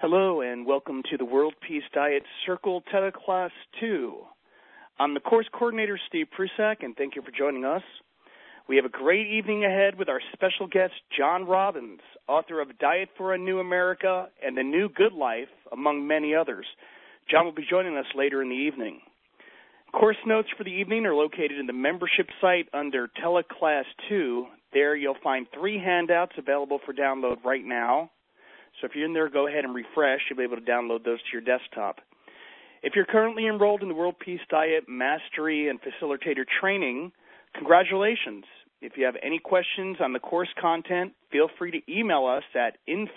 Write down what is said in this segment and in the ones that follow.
Hello and welcome to the World Peace Diet Circle Teleclass 2. I'm the course coordinator, Steve Prusak, and thank you for joining us. We have a great evening ahead with our special guest, John Robbins, author of Diet for a New America and The New Good Life, among many others. John will be joining us later in the evening. Course notes for the evening are located in the membership site under Teleclass 2. There you'll find 3 handouts available for download right now. So if you're in there, go ahead and refresh. You'll be able to download those to your desktop. If you're currently enrolled in the World Peace Diet Mastery and Facilitator Training, congratulations. If you have any questions on the course content, feel free to email us at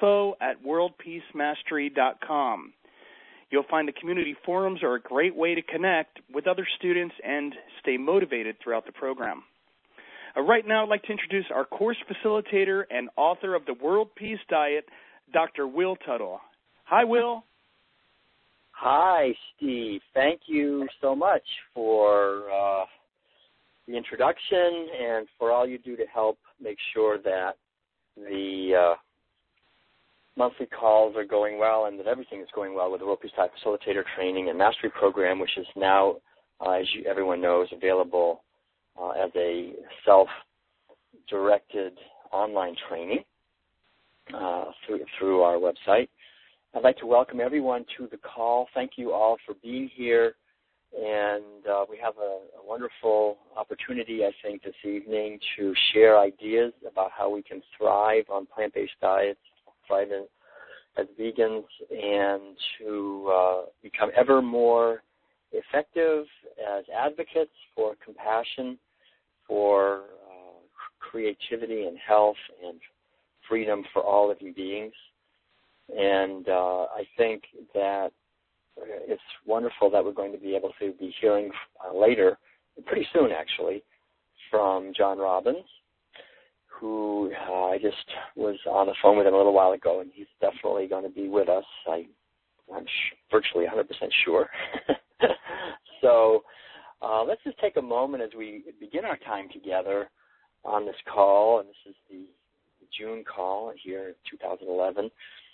info@worldpeacemastery.com. You'll find the community forums are a great way to connect with other students and stay motivated throughout the program. Right now, I'd like to introduce our course facilitator and author of the World Peace Diet, Dr. Will Tuttle. Hi, Will. Hi, Steve. Thank you so much for the introduction and for all you do to help make sure that the monthly calls are going well and that everything is going well with the World Peace Diet Facilitator Training and Mastery Program, which is now, as everyone knows, available as a self-directed online training. Through our website. I'd like to welcome everyone to the call. Thank you all for being here. And we have a wonderful opportunity, I think, this evening to share ideas about how we can thrive on plant-based diets, thrive as vegans, and to become ever more effective as advocates for compassion, for creativity and health and freedom for all living beings. And I think that it's wonderful that we're going to be able to be hearing later, pretty soon actually, from John Robbins, who I just was on the phone with him a little while ago, and he's definitely going to be with us. I'm virtually 100% sure. So let's just take a moment as we begin our time together on this call, and this is the June call here in 2011,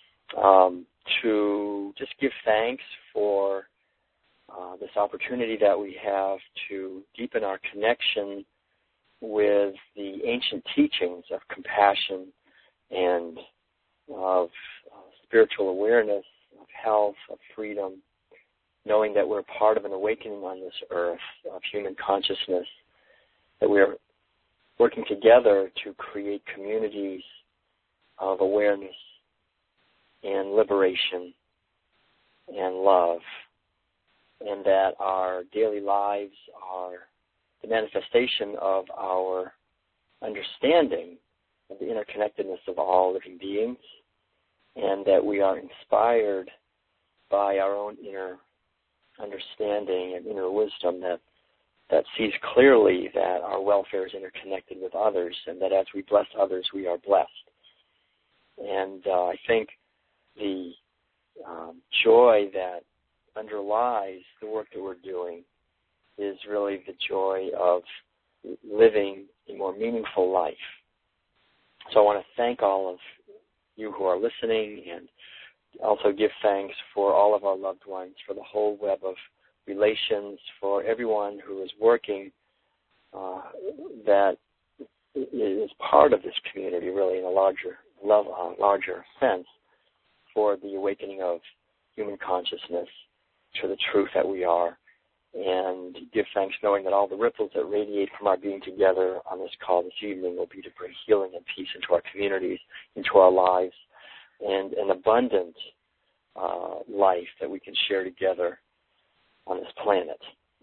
to just give thanks for this opportunity that we have to deepen our connection with the ancient teachings of compassion and of spiritual awareness, of health, of freedom, knowing that we're part of an awakening on this earth of human consciousness, that we're working together to create communities of awareness and liberation and love, and that our daily lives are the manifestation of our understanding of the interconnectedness of all living beings, and that we are inspired by our own inner understanding and inner wisdom that sees clearly that our welfare is interconnected with others, and that as we bless others, we are blessed. And I think the joy that underlies the work that we're doing is really the joy of living a more meaningful life. So I want to thank all of you who are listening, and also give thanks for all of our loved ones, for the whole web of relations, for everyone who is working that is part of this community, really, in a larger sense, for the awakening of human consciousness to the truth that we are, and give thanks knowing that all the ripples that radiate from our being together on this call this evening will be to bring healing and peace into our communities, into our lives, and an abundant life that we can share together on this planet.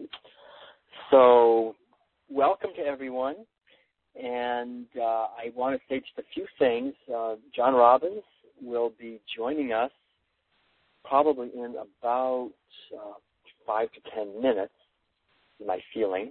So, welcome to everyone, and I want to say just a few things. John Robbins will be joining us probably in about 5 to 10 minutes, my feeling.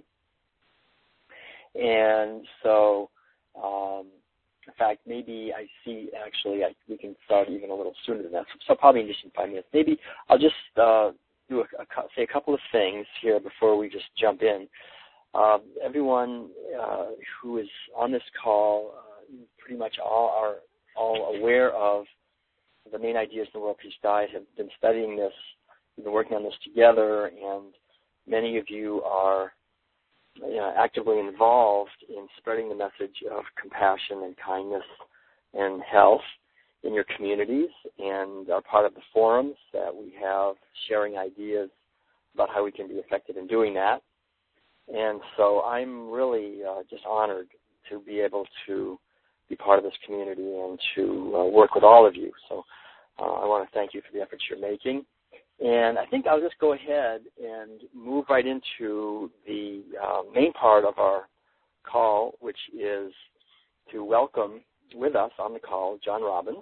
And so, in fact, maybe I see, actually, we can start even a little sooner than that. So probably in just 5 minutes. Maybe I'll just say a couple of things here before we just jump in. Everyone who is on this call, pretty much all are all aware of the main ideas in the World Peace Diet, have been studying this. We've been working on this together, and many of you are actively involved in spreading the message of compassion and kindness and health in your communities, and are part of the forums that we have, sharing ideas about how we can be effective in doing that. And so I'm really just honored to be able to be part of this community and to work with all of you. So I want to thank you for the efforts you're making. And I think I'll just go ahead and move right into the main part of our call, which is to welcome with us on the call John Robbins,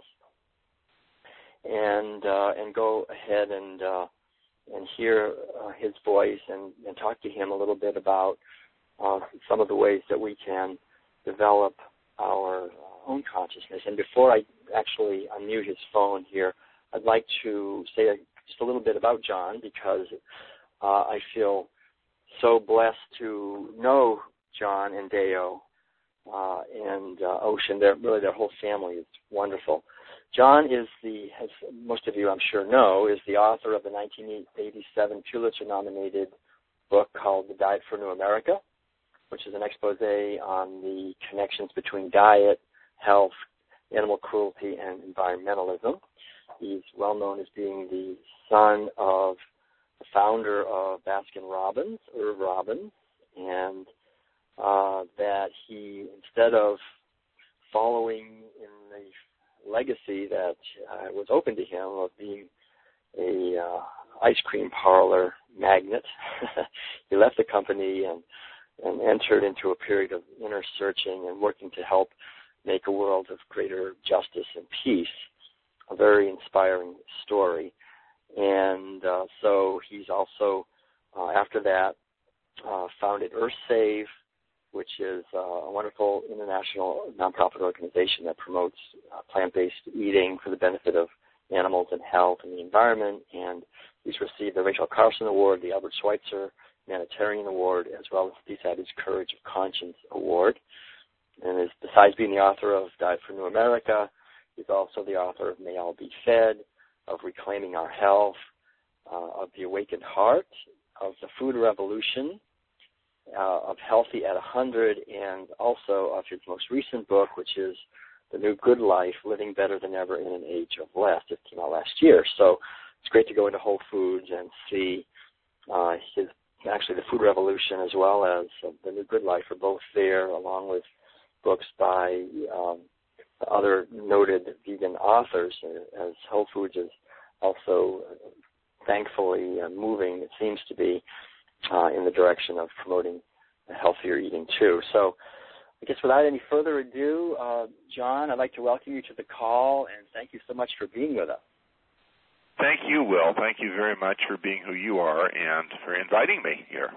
and go ahead and hear his voice and talk to him a little bit about some of the ways that we can develop our own consciousness. And before I actually unmute his phone here, I'd like to say just a little bit about John, because I feel so blessed to know John and Deo and Ocean. Their whole family is wonderful. John is as most of you I'm sure know, is the author of the 1987 Pulitzer-nominated book called The Diet for a New America, which is an expose on the connections between diet, health, animal cruelty, and environmentalism. He's well known as being the son of the founder of Baskin-Robbins, Irv Robbins, and that he, instead of following in the legacy that was open to him of being a ice cream parlor magnate, he left the company and entered into a period of inner searching and working to help make a world of greater justice and peace. A very inspiring story. And so he's also, after that, founded EarthSave, which is a wonderful international nonprofit organization that promotes plant-based eating for the benefit of animals and health and the environment. And he's received the Rachel Carson Award, the Albert Schweitzer Humanitarian Award, as well as the Decided's Courage of Conscience Award. And besides being the author of Diet for a New America, he's also the author of May All Be Fed, of Reclaiming Our Health, of The Awakened Heart, of The Food Revolution, of Healthy at 100, and also of his most recent book, which is The New Good Life, Living Better Than Ever in an Age of Less. It came out last year. So it's great to go into Whole Foods and see the Food Revolution as well as The New Good Life are both there, along with books by other noted vegan authors, as Whole Foods is also thankfully moving, it seems to be, in the direction of promoting healthier eating too. So I guess without any further ado, John, I'd like to welcome you to the call, and thank you so much for being with us. Thank you, Will. Thank you very much for being who you are and for inviting me here.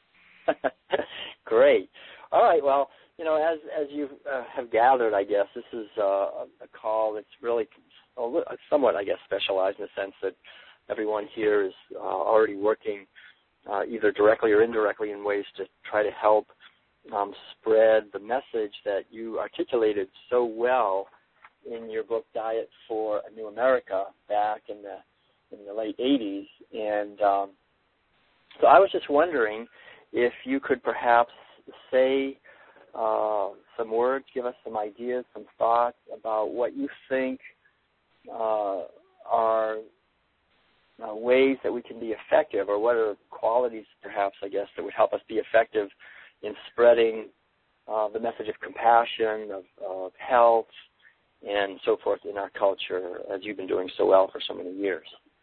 Great. All right, well, as you have gathered, I guess, this is a call that's really somewhat, specialized in the sense that everyone here is already working either directly or indirectly in ways to try to help spread the message that you articulated so well in your book, Diet for a New America, back in the late 80s. And so I was just wondering if you could perhaps say some words, give us some ideas, some thoughts about what you think are ways that we can be effective, or what are qualities, perhaps, that would help us be effective in spreading the message of compassion, of health, and so forth in our culture, as you've been doing so well for so many years.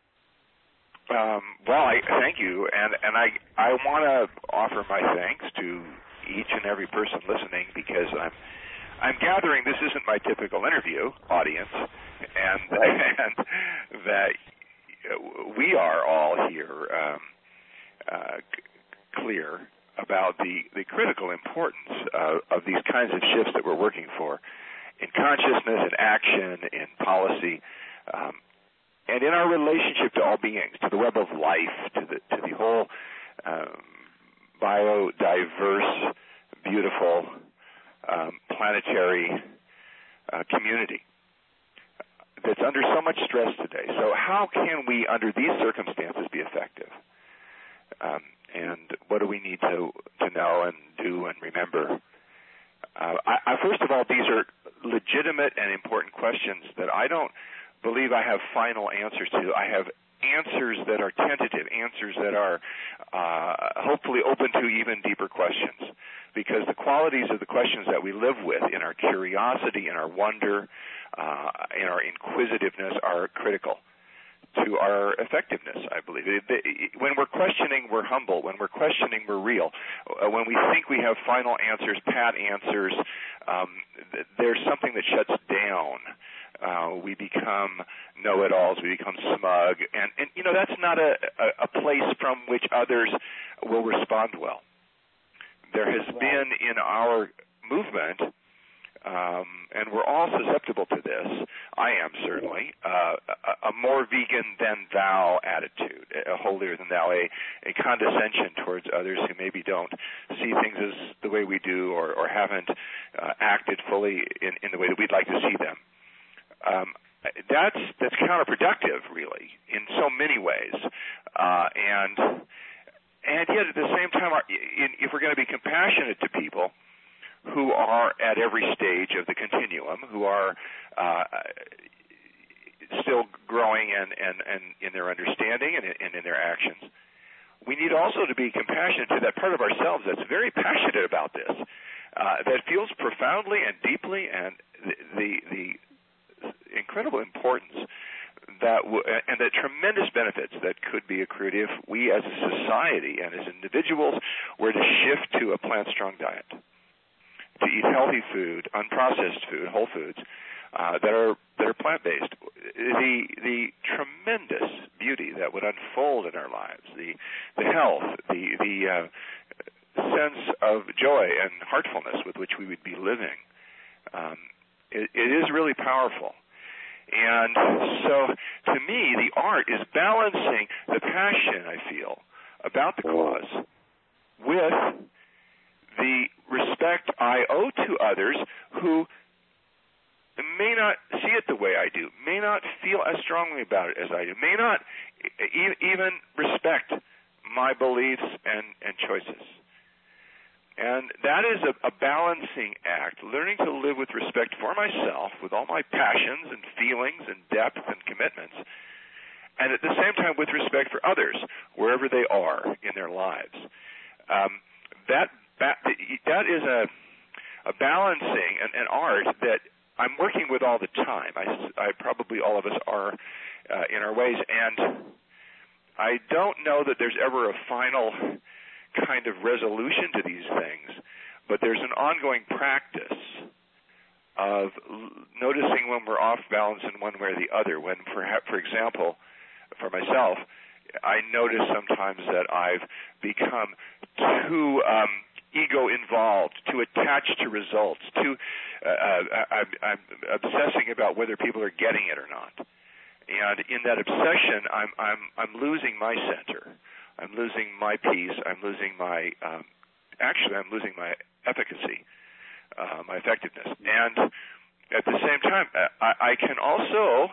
I thank you, and I want to offer my thanks to each and every person listening, because I'm gathering this isn't my typical interview audience, and that we are all here clear about the critical importance of these kinds of shifts that we're working for in consciousness, in action, in policy, and in our relationship to all beings, to the web of life, to the whole biodiverse, beautiful, planetary community. that's under so much stress today. So how can we, under these circumstances, be effective? And what do we need to know and do and remember? First of all, these are legitimate and important questions that I don't believe I have final answers to. I have answers that are tentative, answers that are hopefully open to even deeper questions, because the qualities of the questions that we live with in our curiosity, in our wonder, in our inquisitiveness are critical to our effectiveness, I believe. When we're questioning, we're humble. When we're questioning, we're real. When we think we have final answers, pat answers, there's something that shuts down. We become know-it-alls. We become smug. And that's not a place from which others will respond well. There has been in our movement, and we're all susceptible to this, I am certainly, a more vegan than thou attitude, a holier than thou, a condescension towards others who maybe don't see things as the way we do or haven't acted fully in the way that we'd like to see them. That's counterproductive, really, in so many ways. And yet at the same time, if we're going to be compassionate to people who are at every stage of the continuum, who are still growing and in their understanding and in their actions, we need also to be compassionate to that part of ourselves that's very passionate about this, that feels profoundly and deeply and the incredible importance and the tremendous benefits that could be accrued if we as a society and as individuals were to shift to a plant-strong diet, to eat healthy food, unprocessed food, whole foods that are plant-based. The tremendous beauty that would unfold in our lives, the health, the sense of joy and heartfulness with which we would be living, it is really powerful. And so, to me, the art is balancing the passion I feel about the cause with the respect I owe to others who may not see it the way I do, may not feel as strongly about it as I do, may not even respect my beliefs and choices. And that is a balancing act, learning to live with respect for myself, with all my passions and feelings and depth and commitments, and at the same time with respect for others, wherever they are in their lives. That is a balancing, an art that I'm working with all the time. I probably all of us are in our ways, and I don't know that there's ever a final kind of resolution to these things, but there's an ongoing practice of noticing when we're off balance in one way or the other. When, for example, for myself, I notice sometimes that I've become too ego-involved, too attached to results, I'm obsessing about whether people are getting it or not. And in that obsession, I'm losing my center. I'm losing my peace. I'm losing my efficacy, my effectiveness. And at the same time, I can also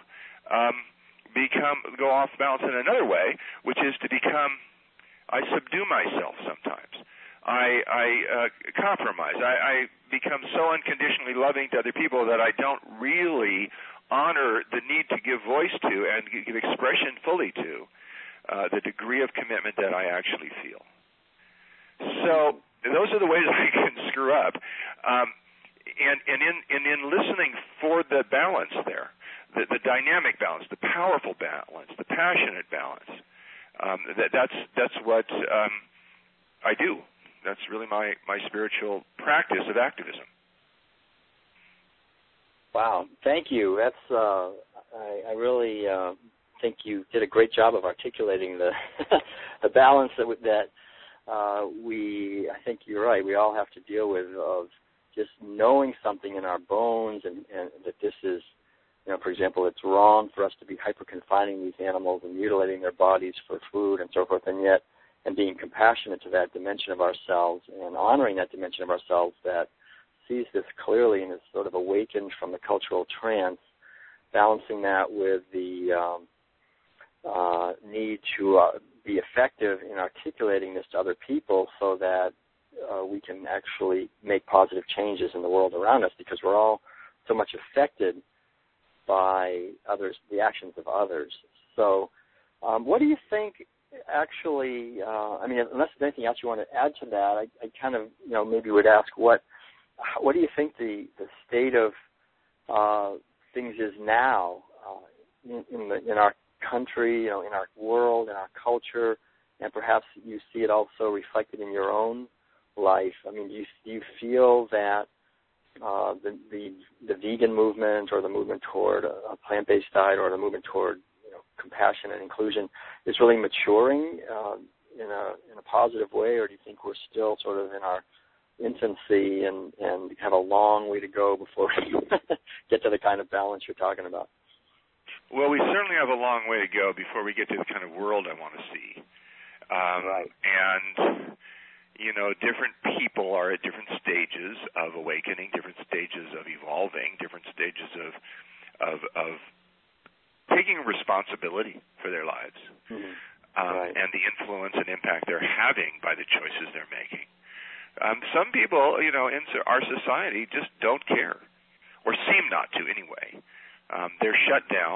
go off balance in another way, which is I subdue myself sometimes. I compromise. I become so unconditionally loving to other people that I don't really honor the need to give voice to and give expression fully to the degree of commitment that I actually feel. So those are the ways I can screw up. And in listening for the balance there, the dynamic balance, the powerful balance, the passionate balance, that's what I do. That's really my spiritual practice of activism. Wow, thank you. That's I really think you did a great job of articulating the balance that I think you're right. We all have to deal with of just knowing something in our bones and that this is, for example, it's wrong for us to be hyper-confining these animals and mutilating their bodies for food and so forth, and being compassionate to that dimension of ourselves and honoring that dimension of ourselves that sees this clearly and is sort of awakened from the cultural trance. balancing that with the need to be effective in articulating this to other people so that we can actually make positive changes in the world around us, because we're all so much affected by others, the actions of others. So what do you think actually, unless there's anything else you want to add to that, I kind of, maybe would ask what do you think the state of things is now in our country, in our world, in our culture, and perhaps you see it also reflected in your own life? I mean, do you feel that the vegan movement, or the movement toward a plant-based diet, or the movement toward compassion and inclusion is really maturing in a positive way, or do you think we're still sort of in our infancy and have a long way to go before we get to the kind of balance you're talking about? Well, we certainly have a long way to go before we get to the kind of world I want to see. Right. And, different people are at different stages of awakening, different stages of evolving, different stages of taking responsibility for their lives, right. and the influence and impact they're having by the choices they're making. Some people, in our society just don't care, or seem not to anyway. They're shut down.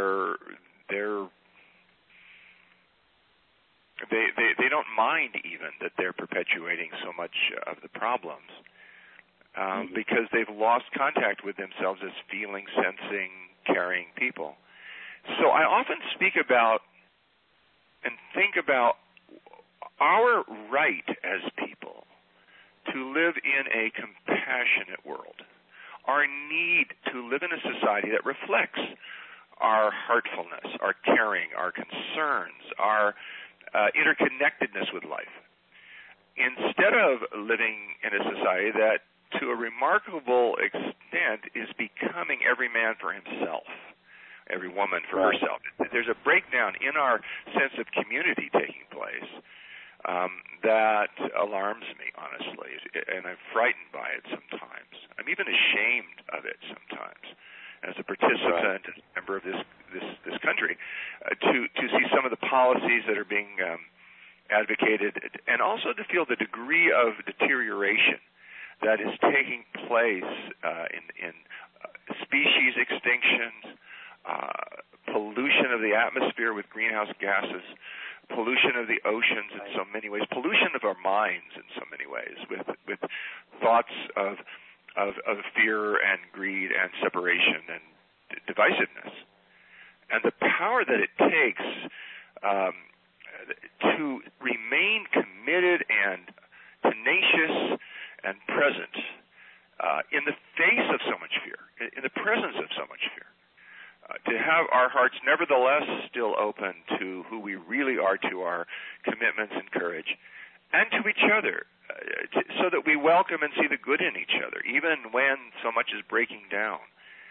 They don't mind even that they're perpetuating so much of the problems, because they've lost contact with themselves as feeling, sensing, caring people. So I often speak about and think about our right as people to live in a compassionate world, our need to live in a society that reflects our heartfulness, our caring, our concerns, our interconnectedness with life, instead of living in a society that, to a remarkable extent, is becoming every man for himself, every woman for herself. There's a breakdown in our sense of community taking place that alarms me, honestly, and I'm frightened by it sometimes. I'm even ashamed of it sometimes, as a participant, as a member of this country, to see some of the policies that are being advocated, and also to feel the degree of deterioration that is taking place in species extinctions, pollution of the atmosphere with greenhouse gases, pollution of the oceans in so many ways, pollution of our minds in so many ways, with thoughts of fear and greed and separation and divisiveness. And the power that it takes to remain committed and tenacious and present in the face of so much fear, in the presence of so much fear. To have our hearts nevertheless still open to who we really are, to our commitments and courage, and to each other, so that we welcome and see the good in each other, even when so much is breaking down.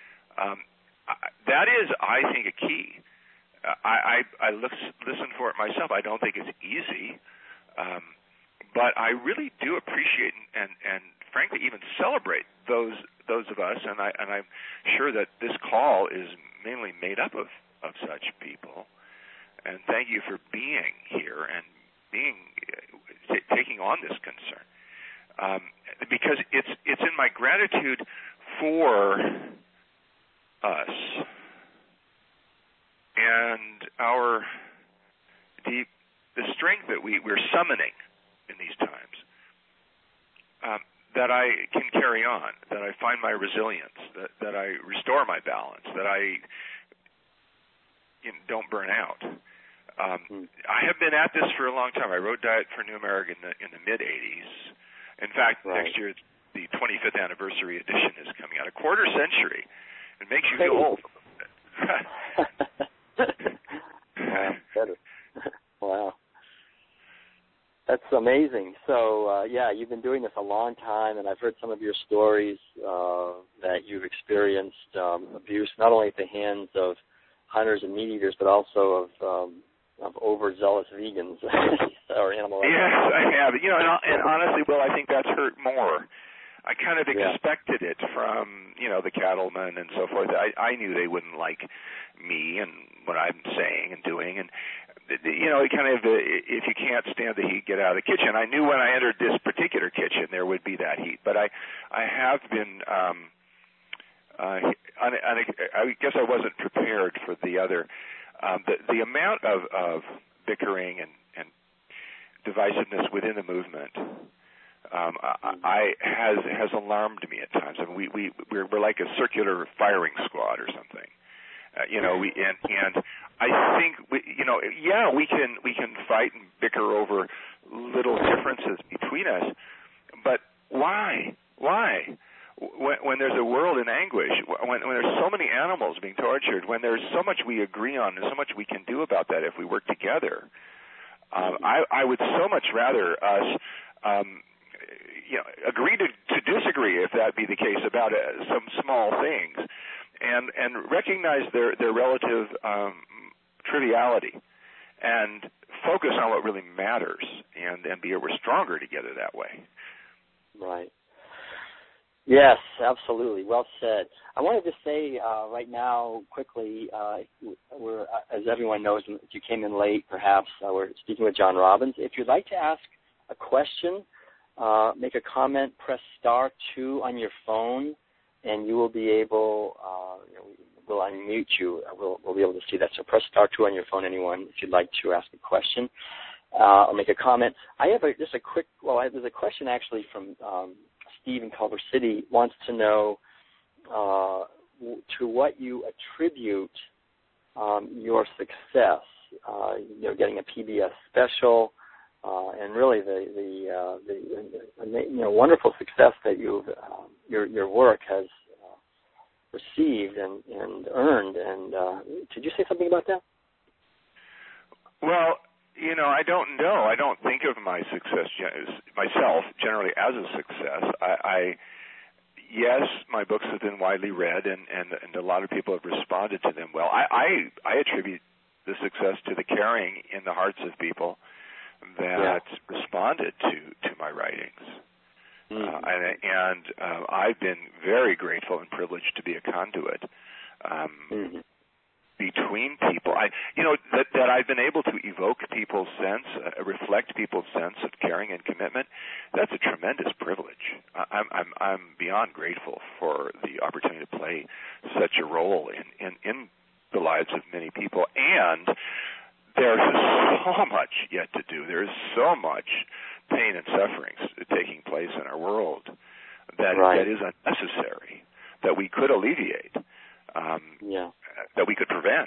That is, I think, a key. I listen for it myself. I don't think it's easy, but I really do appreciate and frankly even celebrate those of us, and I'm sure that this call is mainly made up of such people. And thank you for being here and taking on this concern, because it's in my gratitude for us and the strength that we're summoning in these times, that I can carry on, that I find my resilience, that I restore my balance, that I don't burn out. I have been at this for a long time. I wrote Diet for New America in the mid-'80s. In fact, next year, the 25th anniversary edition is coming out. A quarter century. It makes you feel old. Wow. That's amazing. So, you've been doing this a long time, and I've heard some of your stories that you've experienced abuse, not only at the hands of hunters and meat eaters, but also of overzealous vegans or animal rights. Yes, I have. And honestly, Will, I think that's hurt more. I kind of expected it from, the cattlemen and so forth. I knew they wouldn't like me and what I'm saying and doing. And, if you can't stand the heat, get out of the kitchen. I knew when I entered this particular kitchen there would be that heat. But I have been, I guess I wasn't prepared for the other, the amount of bickering and divisiveness within the movement. Has alarmed me at times. I mean, we're like a circular firing squad or something. And I think we can fight and bicker over little differences between us, but why? When there's a world in anguish, when there's so many animals being tortured, when there's so much we agree on and so much we can do about that if we work together, I would so much rather us agree to disagree, if that be the case, about some small things, and recognize their relative triviality, and focus on what really matters, and we're stronger together that way. Right. Yes, absolutely. Well said. I wanted to say right now, quickly, we're, as everyone knows, if you came in late, perhaps, we're speaking with John Robbins. If you'd like to ask a question, make a comment, press *2 on your phone, and you will be able, we'll unmute you. We'll be able to see that. So press *2 on your phone, anyone, if you'd like to ask a question or make a comment. I have just a quick, there's a question actually from Steve in Culver City, wants to know to what you attribute your success, getting a PBS special, and really the wonderful success that your work has received and earned. And could you say something about that? Well, I don't know. I don't think of my success myself generally as a success. Yes, my books have been widely read, and a lot of people have responded to them well. I attribute the success to the caring in the hearts of people that responded to my writings. And I've been very grateful and privileged to be a conduit between people. That I've been able to evoke people's sense, reflect people's sense of caring and commitment. That's a tremendous privilege. I'm beyond grateful for the opportunity to play such a role in the lives of many people. And there's so much yet to do. There's so much pain and suffering taking place in our world that is unnecessary, that we could alleviate, that we could prevent.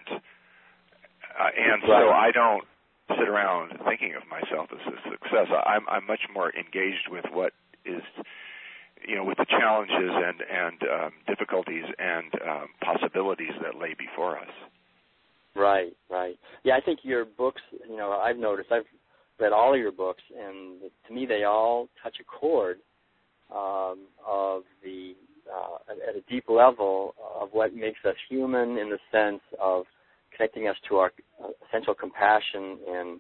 And so I don't sit around thinking of myself as a success. I'm much more engaged with what is, with the challenges and difficulties and possibilities that lay before us. Right. Yeah, I think your books, I've noticed, I've read all of your books, and to me they all touch a chord of the, at a deep level of what makes us human, in the sense of connecting us to our essential compassion and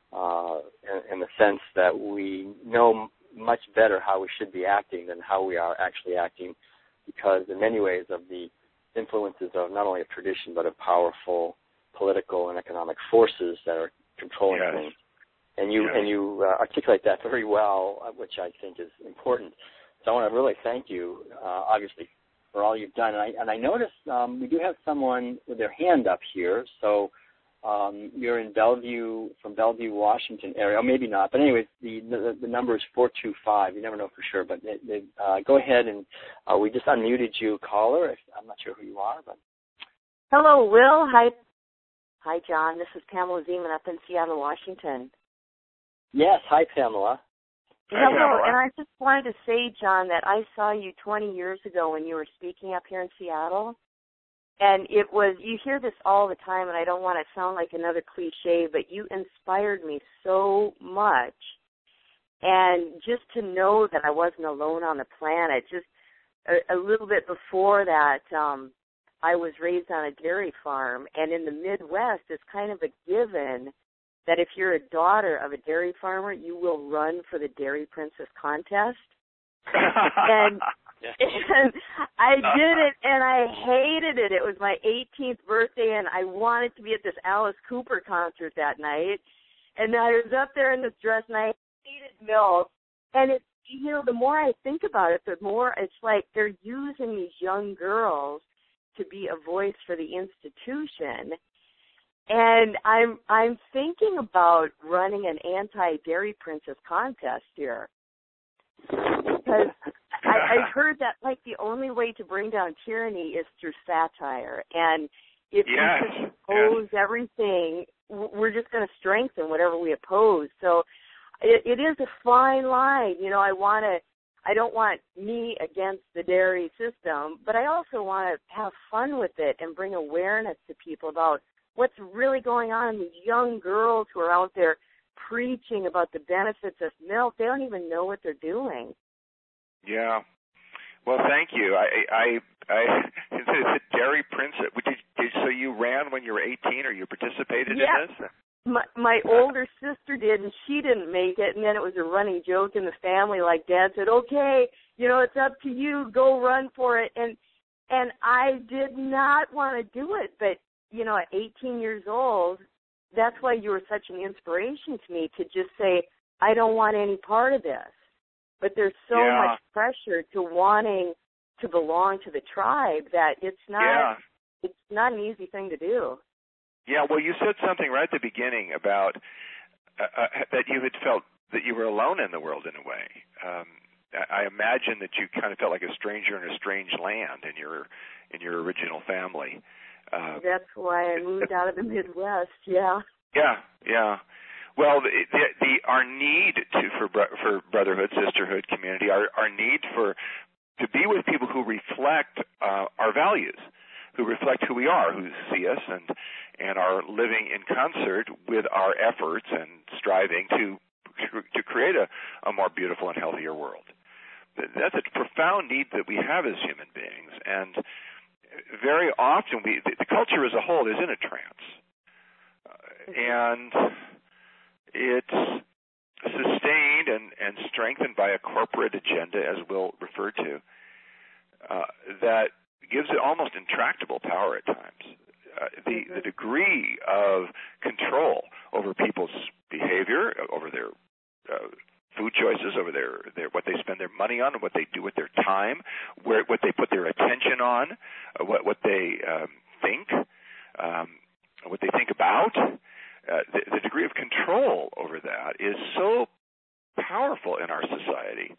in the sense that we know much better how we should be acting than how we are actually acting, because in many ways of the influences of not only of tradition but of powerful political and economic forces that are controlling things. And you articulate that very well, which I think is important. So I want to really thank you, obviously, for all you've done. And I noticed we do have someone with their hand up here. So you're in Bellevue, from Bellevue, Washington area. Or maybe not. But anyways, the number is 425. You never know for sure. But go ahead, and we just unmuted you, caller. I'm not sure who you are. But hello, Will. Hi, John. This is Pamela Zeman up in Seattle, Washington. Yes. Hi, Pamela. Hello. And I just wanted to say, John, that I saw you 20 years ago when you were speaking up here in Seattle. And it was, you hear this all the time, and I don't want to sound like another cliche, but you inspired me so much. And just to know that I wasn't alone on the planet, just a little bit before that, I was raised on a dairy farm, and in the Midwest, it's kind of a given that if you're a daughter of a dairy farmer, you will run for the Dairy Princess contest. And I did it, and I hated it. It was my 18th birthday, and I wanted to be at this Alice Cooper concert that night. And I was up there in this dress, and I hated milk. And it's, the more I think about it, the more it's like they're using these young girls to be a voice for the institution. And I'm thinking about running an anti-Dairy Princess contest here. Because I've heard that, like, the only way to bring down tyranny is through satire. And if we just oppose everything, we're just going to strengthen whatever we oppose. So it is a fine line. I don't want me against the dairy system, but I also want to have fun with it and bring awareness to people about what's really going on. These young girls who are out there preaching about the benefits of milk, they don't even know what they're doing. Yeah. Well, thank you. I the Dairy Princess. So you ran when you were 18, or you participated in this? My older sister did, and she didn't make it. And then it was a running joke in the family. Like, Dad said, "Okay, it's up to you. Go run for it." And I did not want to do it, but at 18 years old, that's why you were such an inspiration to me, to just say, I don't want any part of this. But there's so much pressure to wanting to belong to the tribe that it's not an easy thing to do. Yeah, well, you said something right at the beginning about that you had felt that you were alone in the world in a way. I imagine that you kind of felt like a stranger in a strange land in your original family. That's why I moved out of the Midwest. Yeah. Yeah. Well, our need for brotherhood, sisterhood, community, our need to be with people who reflect our values, who reflect who we are, who see us and are living in concert with our efforts and striving to create a more beautiful and healthier world. That's a profound need that we have as human beings, and very often the culture as a whole is in a trance, and it's sustained and strengthened by a corporate agenda, as we'll refer to, that gives it almost intractable power at times. The degree of control over people's behavior, over their food choices, over their what they spend their money on, what they do with their time, what they put their attention on, what they think, what they think about. The degree of control over that is so powerful in our society.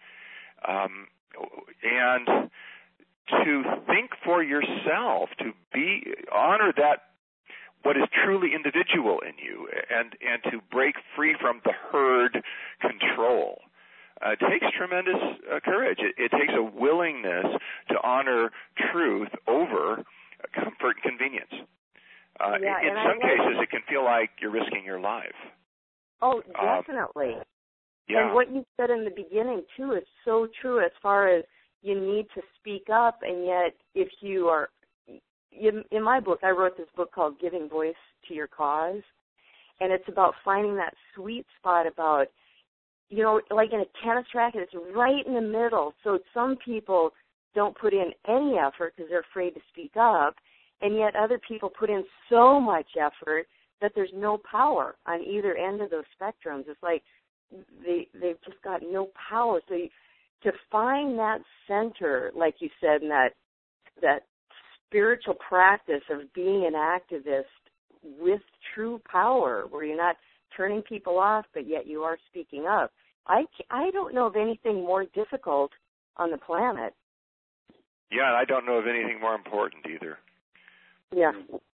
And to think for yourself, to honor that what is truly individual in you, and to break free from the herd control, takes tremendous courage. It takes a willingness to honor truth over comfort and convenience. In some cases, it can feel like you're risking your life. Oh, definitely. And what you said in the beginning, too, is so true as far as you need to speak up, and yet if you are, in my book, I wrote this book called Giving Voice to Your Cause, and it's about finding that sweet spot about, like in a tennis racket, it's right in the middle. So some people don't put in any effort because they're afraid to speak up, and yet other people put in so much effort that there's no power on either end of those spectrums. It's like they've just got no power. So to find that center, like you said, in that spiritual practice of being an activist with true power, where you're not turning people off, but yet you are speaking up, I don't know of anything more difficult on the planet. Yeah, and I don't know of anything more important either. Yeah.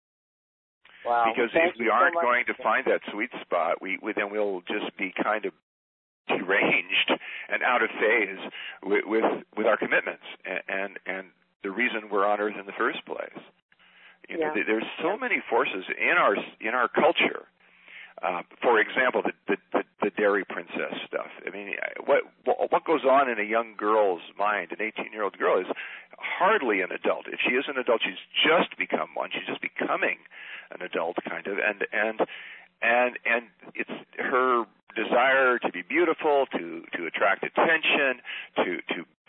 Wow. Because if we aren't going to find that sweet spot, then we'll just be kind of deranged and out of phase with our commitments and the reason we're on Earth in the first place. There's so many forces in our culture. For example, the Dairy Princess stuff. I mean, what goes on in a young girl's mind, an 18-year-old girl, is hardly an adult. If she is an adult, she's just become one. She's just becoming an adult, kind of, and it's her desire to be beautiful, to attract attention, to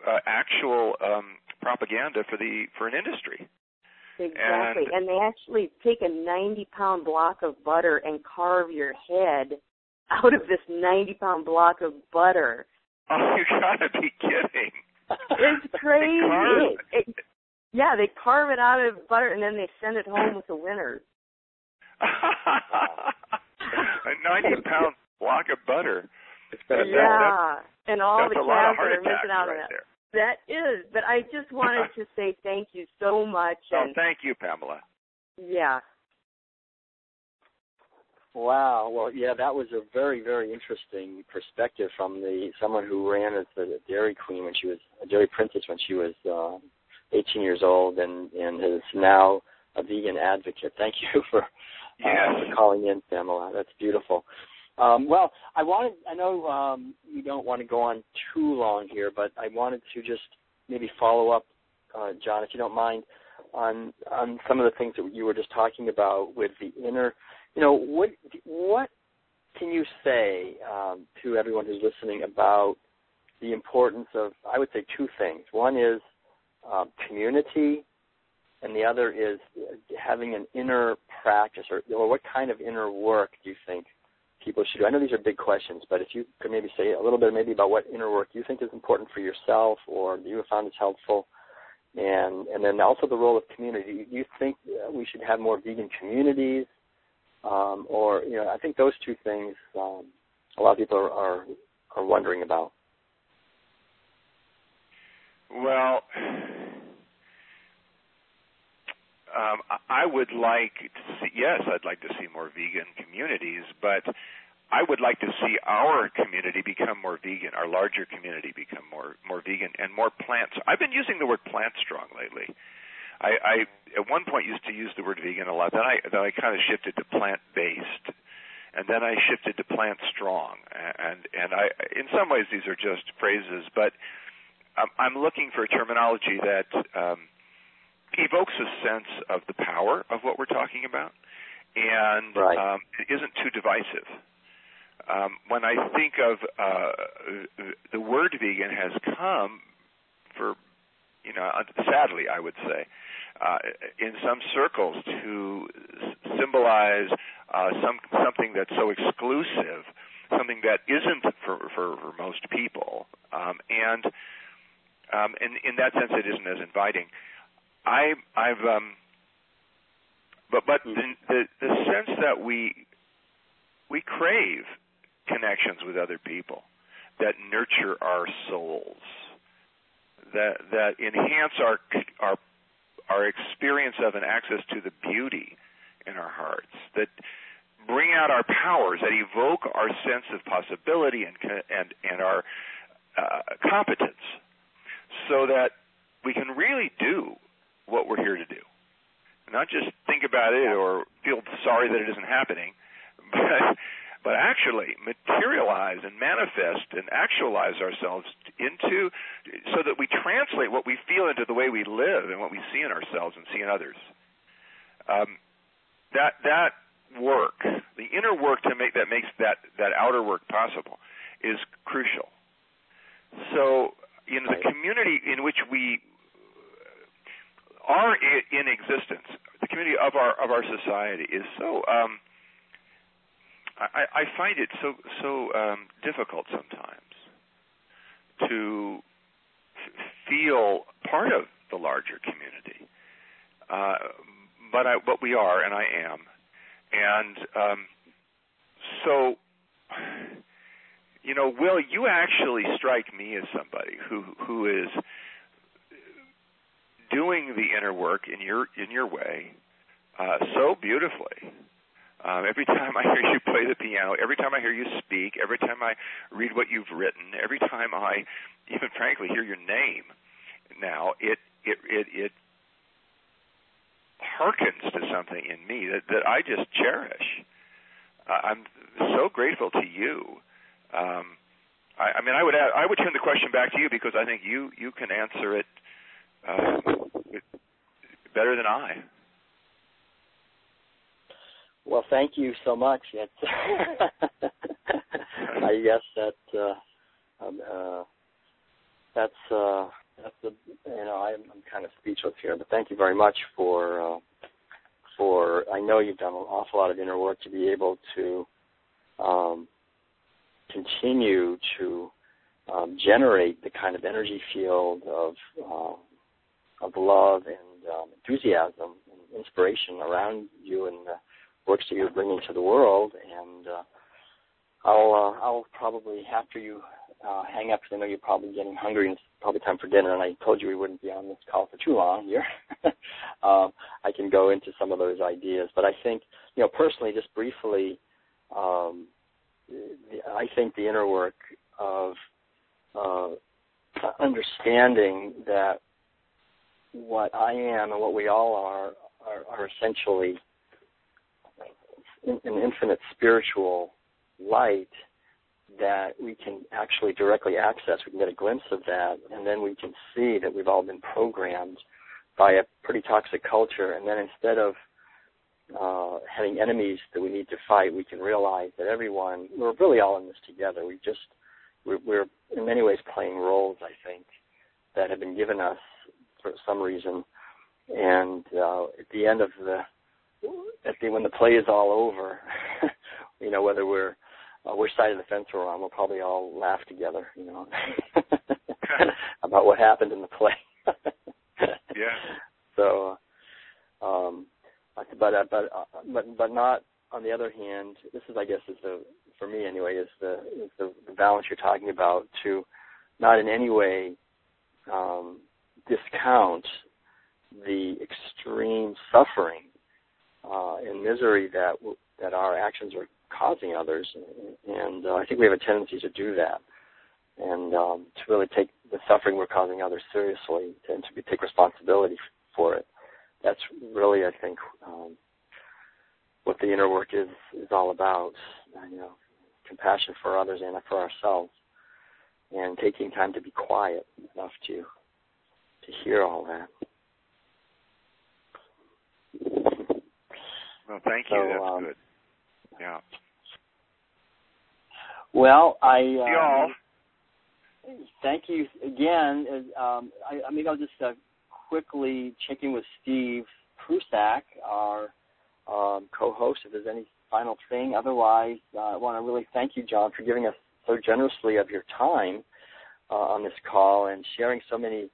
actual propaganda for an industry. Exactly, and they actually take a 90-pound block of butter and carve your head out of this 90-pound block of butter. Oh, you gotta be kidding! It's crazy. Yeah, they carve it out of butter and then they send it home with the winners. A 90-pound block of butter. And all the cats are missing out on that. There. That is, but I just wanted to say thank you so much. And thank you, Pamela. Yeah. Wow. Well, yeah, that was a very, very interesting perspective from someone who ran as a Dairy Queen when she was a Dairy Princess when she was 18 years old, and is now a vegan advocate. Thank you for calling in, Pamela. That's beautiful. Well, I know you don't want to go on too long here, but I wanted to just maybe follow up, John, if you don't mind, on some of the things that you were just talking about with the inner. What can you say to everyone who's listening about the importance of, I would say, two things. One is community, and the other is having an inner practice, or what kind of inner work do you think people should do? I know these are big questions, but if you could maybe say a little bit maybe about what inner work you think is important for yourself or you have found is helpful, and then also the role of community. Do you think we should have more vegan communities? I think those two things a lot of people are wondering about. Well, I would like to see, I'd like to see more vegan communities, but I would like to see our community become more vegan, our larger community become more vegan and more plant. I've been using the word plant strong lately. I at one point used to use the word vegan a lot. Then I kind of shifted to plant-based, and then I shifted to plant strong. And I, in some ways, these are just phrases, but I'm looking for a terminology that evokes a sense of the power of what we're talking about, and it isn't too divisive. When I think of the word vegan has come for, sadly, I would say, in some circles to symbolize something that's so exclusive, something that isn't for most people, and in that sense, it isn't as inviting. But the sense that we crave connections with other people that nurture our souls, that enhance our experience of and access to the beauty in our hearts, that bring out our powers, that evoke our sense of possibility and our competence, so that we can really do what we're here to do. Not just think about it or feel sorry that it isn't happening, but actually materialize and manifest and actualize ourselves so that we translate what we feel into the way we live and what we see in ourselves and see in others. That work, the inner work that makes that outer work possible, is crucial. So, the community in which we are in existence, the community of our society, is so. I find it so difficult sometimes to feel part of the larger community, but we are, and I am, and so. Will, you actually strike me as somebody who is doing the inner work in your way so beautifully. Every time I hear you play the piano, every time I hear you speak, every time I read what you've written, every time I even frankly hear your name, now it harkens to something in me that I just cherish. I'm so grateful to you. I would turn the question back to you, because I think you can answer it better than I. Well, thank you so much. I guess that I'm kind of speechless here, but thank you very much for I know you've done an awful lot of inner work to be able to continue to generate the kind of energy field of love and enthusiasm and inspiration around you and the works that you're bringing to the world. And I'll probably, after you hang up, because I know you're probably getting hungry and it's probably time for dinner, and I told you we wouldn't be on this call for too long here. I can go into some of those ideas. But I think, personally, just briefly, I think the inner work of understanding that what I am and what we all are essentially an infinite spiritual light that we can actually directly access. We can get a glimpse of that, and then we can see that we've all been programmed by a pretty toxic culture. And then instead of having enemies that we need to fight, we can realize that we're really all in this together. We're in many ways playing roles, I think, that have been given us for some reason. And at the end of when the play is all over, whether which side of the fence we're on, we'll probably all laugh together, about what happened in the play. Yeah. So, but not, on the other hand, this is, I guess, for me anyway, is the balance you're talking about, to not in any way discount the extreme suffering and misery that our actions are causing others, and I think we have a tendency to do that, and to really take the suffering we're causing others seriously, and to take responsibility for it. That's really, I think, what the inner work is all about. Compassion for others and for ourselves, and taking time to be quiet enough to hear all that. Well, thank you. That's good. Yeah. Well, thank you again. Maybe I'll just quickly check in with Steve Prusak, our co-host, if there's any final thing. Otherwise, I want to really thank you, John, for giving us so generously of your time on this call and sharing so many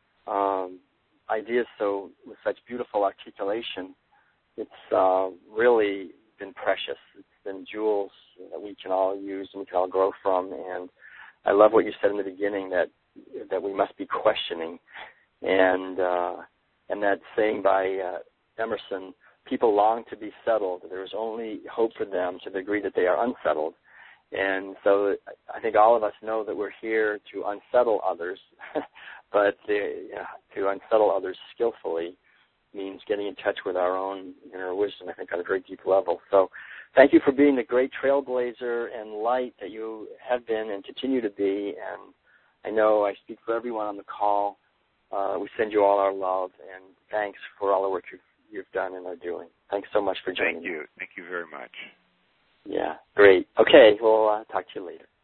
ideas with such beautiful articulation. It's really been precious. It's been jewels that we can all use and we can all grow from. And I love what you said in the beginning, that we must be questioning. And that saying by Emerson, people long to be settled. There is only hope for them to the degree that they are unsettled. And so I think all of us know that we're here to unsettle others, but to unsettle others skillfully means getting in touch with our own inner wisdom, I think, on a very deep level. So thank you for being the great trailblazer and light that you have been and continue to be. And I know I speak for everyone on the call. We send you all our love, and thanks for all the work you've done and are doing. Thanks so much for joining me. Thank you very much. Yeah, great. Okay, we'll talk to you later.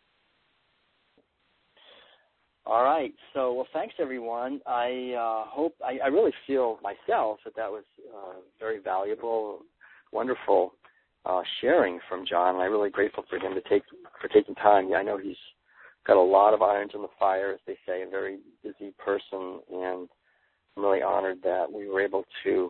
All right. So, thanks, everyone. I hope, I really feel myself that was very valuable, wonderful sharing from John. And I'm really grateful for him for taking time. I know he's got a lot of irons in the fire, as they say, a very busy person, and I'm really honored that we were able to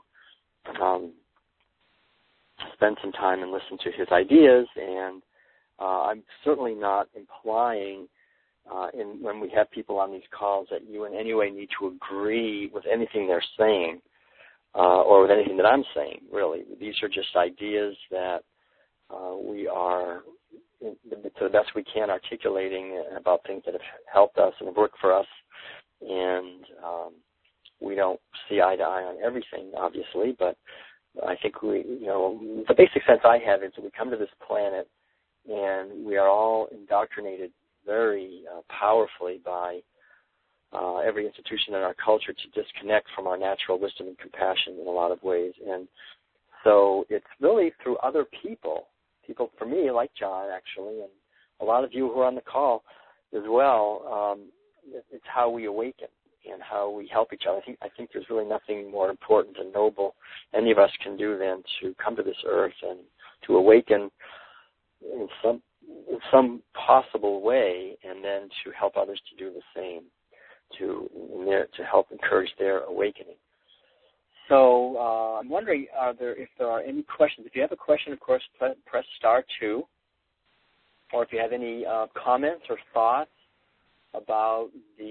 spend some time and listen to his ideas. And I'm certainly not implying when we have people on these calls that you in any way need to agree with anything they're saying or with anything that I'm saying, really. These are just ideas that we are, to the best we can, articulating about things that have helped us and have worked for us. And we don't see eye to eye on everything, obviously, but I think the basic sense I have is that we come to this planet and we are all indoctrinated very powerfully by every institution in our culture to disconnect from our natural wisdom and compassion in a lot of ways. And so it's really through other people for me, like John, actually, and a lot of you who are on the call as well, it's how we awaken and how we help each other. I think there's really nothing more important and noble any of us can do than to come to this earth and to awaken in some possible way, and then to help others to do the same, to help encourage their awakening. So I'm wondering, if there are any questions. If you have a question, of course, press *2. Or if you have any comments or thoughts about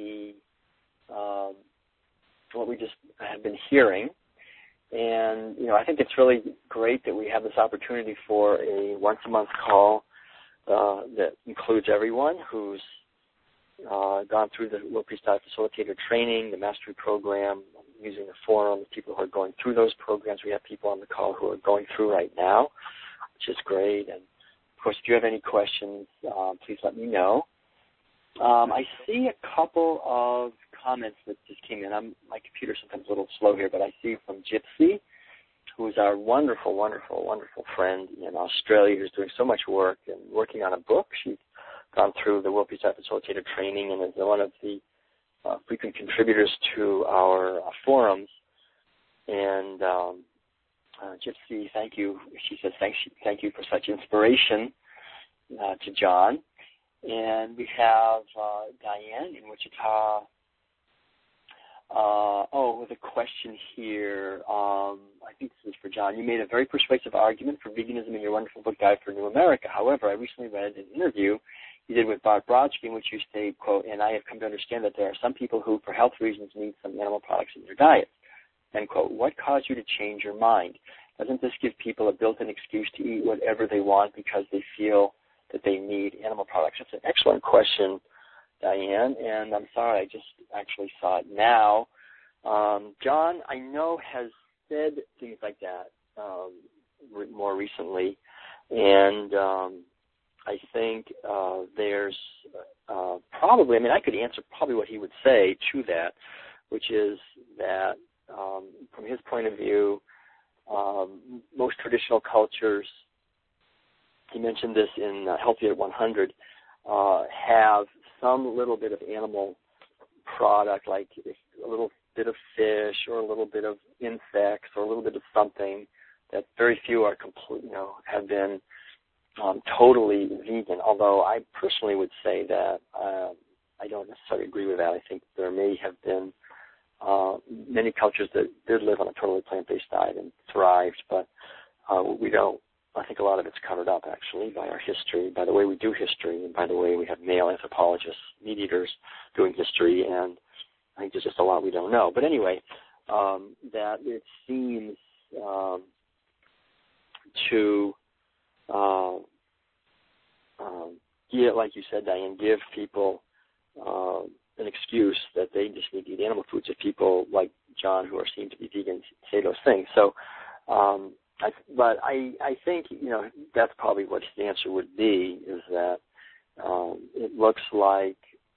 what we just have been hearing. And, I think it's really great that we have this opportunity for a once-a-month call that includes everyone who's gone through the World Peace Diet Facilitator training, the Mastery Program, using the forum, people who are going through those programs. We have people on the call who are going through right now, which is great. And, of course, if you have any questions, please let me know. I see a couple of comments that just came in. My computer's sometimes a little slow here, but I see from Gypsy, who is our wonderful, wonderful, wonderful friend in Australia, who's doing so much work and working on a book. She's gone through the World Peace Diet Facilitator training and is one of the frequent contributors to our forums. And Gypsy, thank you. She says thank you for such inspiration to John. And we have Diane in Wichita. With a question here. I think this is for John. You made a very persuasive argument for veganism in your wonderful book, Guide for New America. However, I recently read an interview you did with Bart Brodsky in which you say, quote, and I have come to understand that there are some people who, for health reasons, need some animal products in their diets, end quote. What caused you to change your mind? Doesn't this give people a built-in excuse to eat whatever they want because they feel that they need animal products? That's an excellent question, Diane, and I'm sorry, I just actually saw it now. John, I know, has said things like that more recently, and I think there's probably, I could answer probably what he would say to that, which is that from his point of view, most traditional cultures, he mentioned this in Healthy at 100, have some little bit of animal product, like a little bit of fish or a little bit of insects or a little bit of something, that very few are have been totally vegan. Although I personally would say that I don't necessarily agree with that. I think there may have been many cultures that did live on a totally plant-based diet and thrived, but we don't. I think a lot of it's covered up, actually, by our history, by the way we do history, and by the way we have male anthropologists, meat eaters, doing history, and I think there's just a lot we don't know. But anyway, that it seems to like you said, Diane, give people an excuse that they just need to eat animal foods if people like John, who are seen to be vegans, say those things. So, but I think, that's probably what the answer would be, is that it looks like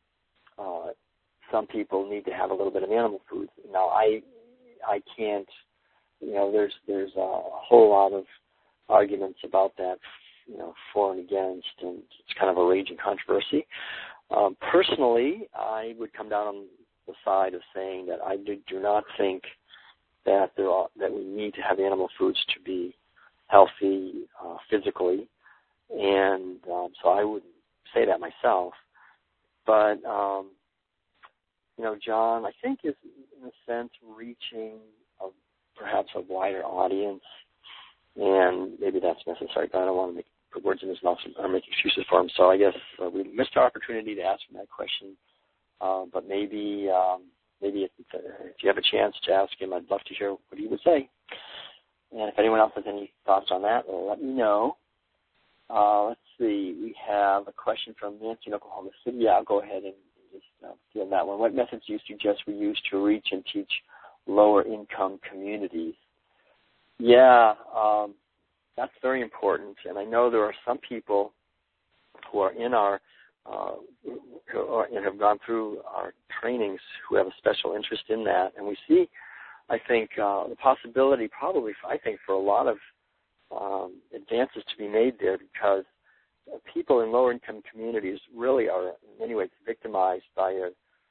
some people need to have a little bit of animal food. Now, I can't, there's a whole lot of arguments about that, for and against, and it's kind of a raging controversy. Personally, I would come down on the side of saying that I do not think that we need to have animal foods to be healthy physically, and so I would say that myself. But John, I think, is in a sense reaching perhaps a wider audience, and maybe that's necessary. But I don't want to put words in his mouth or make excuses for him. So I guess we missed our opportunity to ask him that question. But maybe if you have a chance to ask him, I'd love to hear what he would say. And if anyone else has any thoughts on that, let me know. Let's see. We have a question from Nancy in Oklahoma City. Yeah, I'll go ahead and just field that one. What methods do you suggest we use to reach and teach lower-income communities? Yeah, that's very important. And I know there are some people who are in our and have gone through our trainings who have a special interest in that. And we see, I think, the possibility probably, for a lot of advances to be made there, because people in lower-income communities really are in many ways victimized by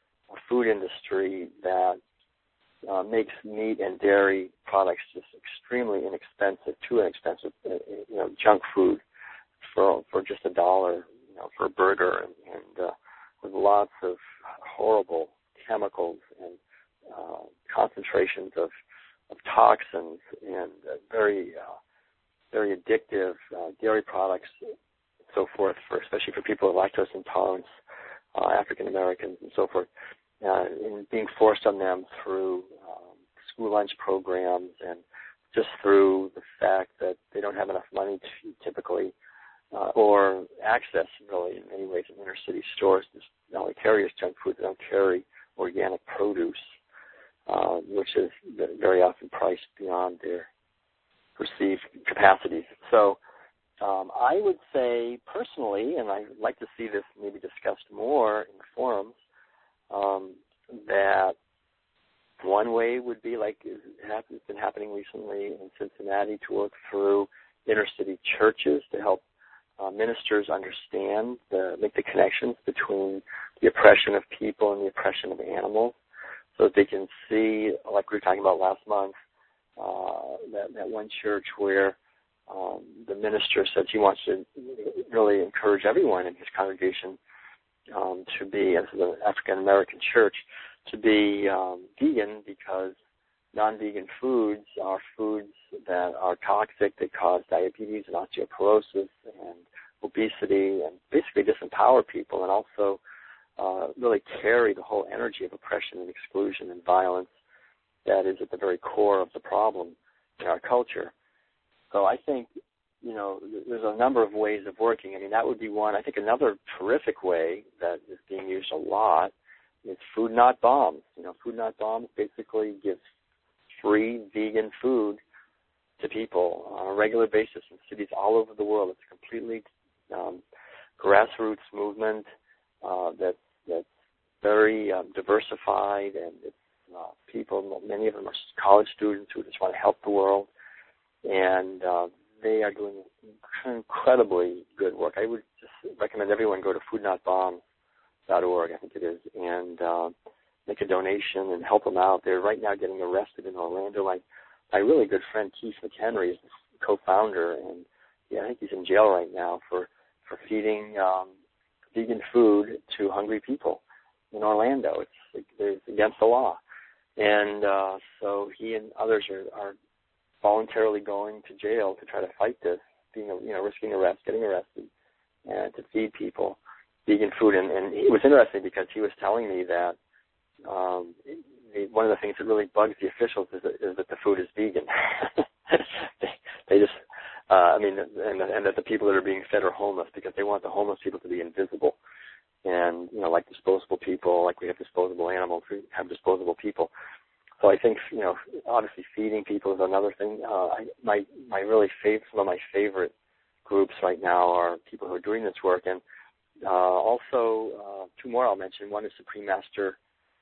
food industry that makes meat and dairy products just extremely inexpensive, too inexpensive. Junk food for just $1, for a burger, and with lots of horrible chemicals and concentrations of toxins and very addictive dairy products, and so forth, especially for people with lactose intolerance, African Americans, and so forth, and being forced on them through school lunch programs and just through the fact that they don't have enough money to typically or access, really, in many ways, in inner city stores. This not only carry junk food, they don't carry organic produce, which is very often priced beyond their perceived capacities. So I would say personally, and I'd like to see this maybe discussed more in the forums, that one way would be, like it's been happening recently in Cincinnati, to work through inner city churches to help ministers understand, make the connections between the oppression of people and the oppression of animals, so that they can see, like we were talking about last month, that one church where the minister said he wants to really encourage everyone in his congregation to be, as an African American church, to be vegan, because non-vegan foods are foods that are toxic, that cause diabetes and osteoporosis and obesity, and basically disempower people, and also really carry the whole energy of oppression and exclusion and violence that is at the very core of the problem in our culture. So I think, there's a number of ways of working. I mean, that would be one. I think another terrific way that is being used a lot is Food Not Bombs. Food Not Bombs basically gives free vegan food to people on a regular basis in cities all over the world. It's a completely grassroots movement that's very diversified, and it's people, many of them are college students who just want to help the world, and they are doing incredibly good work. I would just recommend everyone go to foodnotbombs.org, I think it is, and make a donation and help them out. They're right now getting arrested in Orlando. My really good friend Keith McHenry is the co-founder, and I think he's in jail right now for feeding vegan food to hungry people in Orlando. It's against the law. And so he and others are voluntarily going to jail to try to fight this, risking arrest, getting arrested, and to feed people vegan food. And it was interesting because he was telling me that one of the things that really bugs the officials is that the food is vegan. They just, and that the people that are being fed are homeless, because they want the homeless people to be invisible. And, like disposable people, like we have disposable animals, we have disposable people. So I think, obviously feeding people is another thing. Some of my favorite groups right now are people who are doing this work. And also, two more I'll mention. One is Supreme Master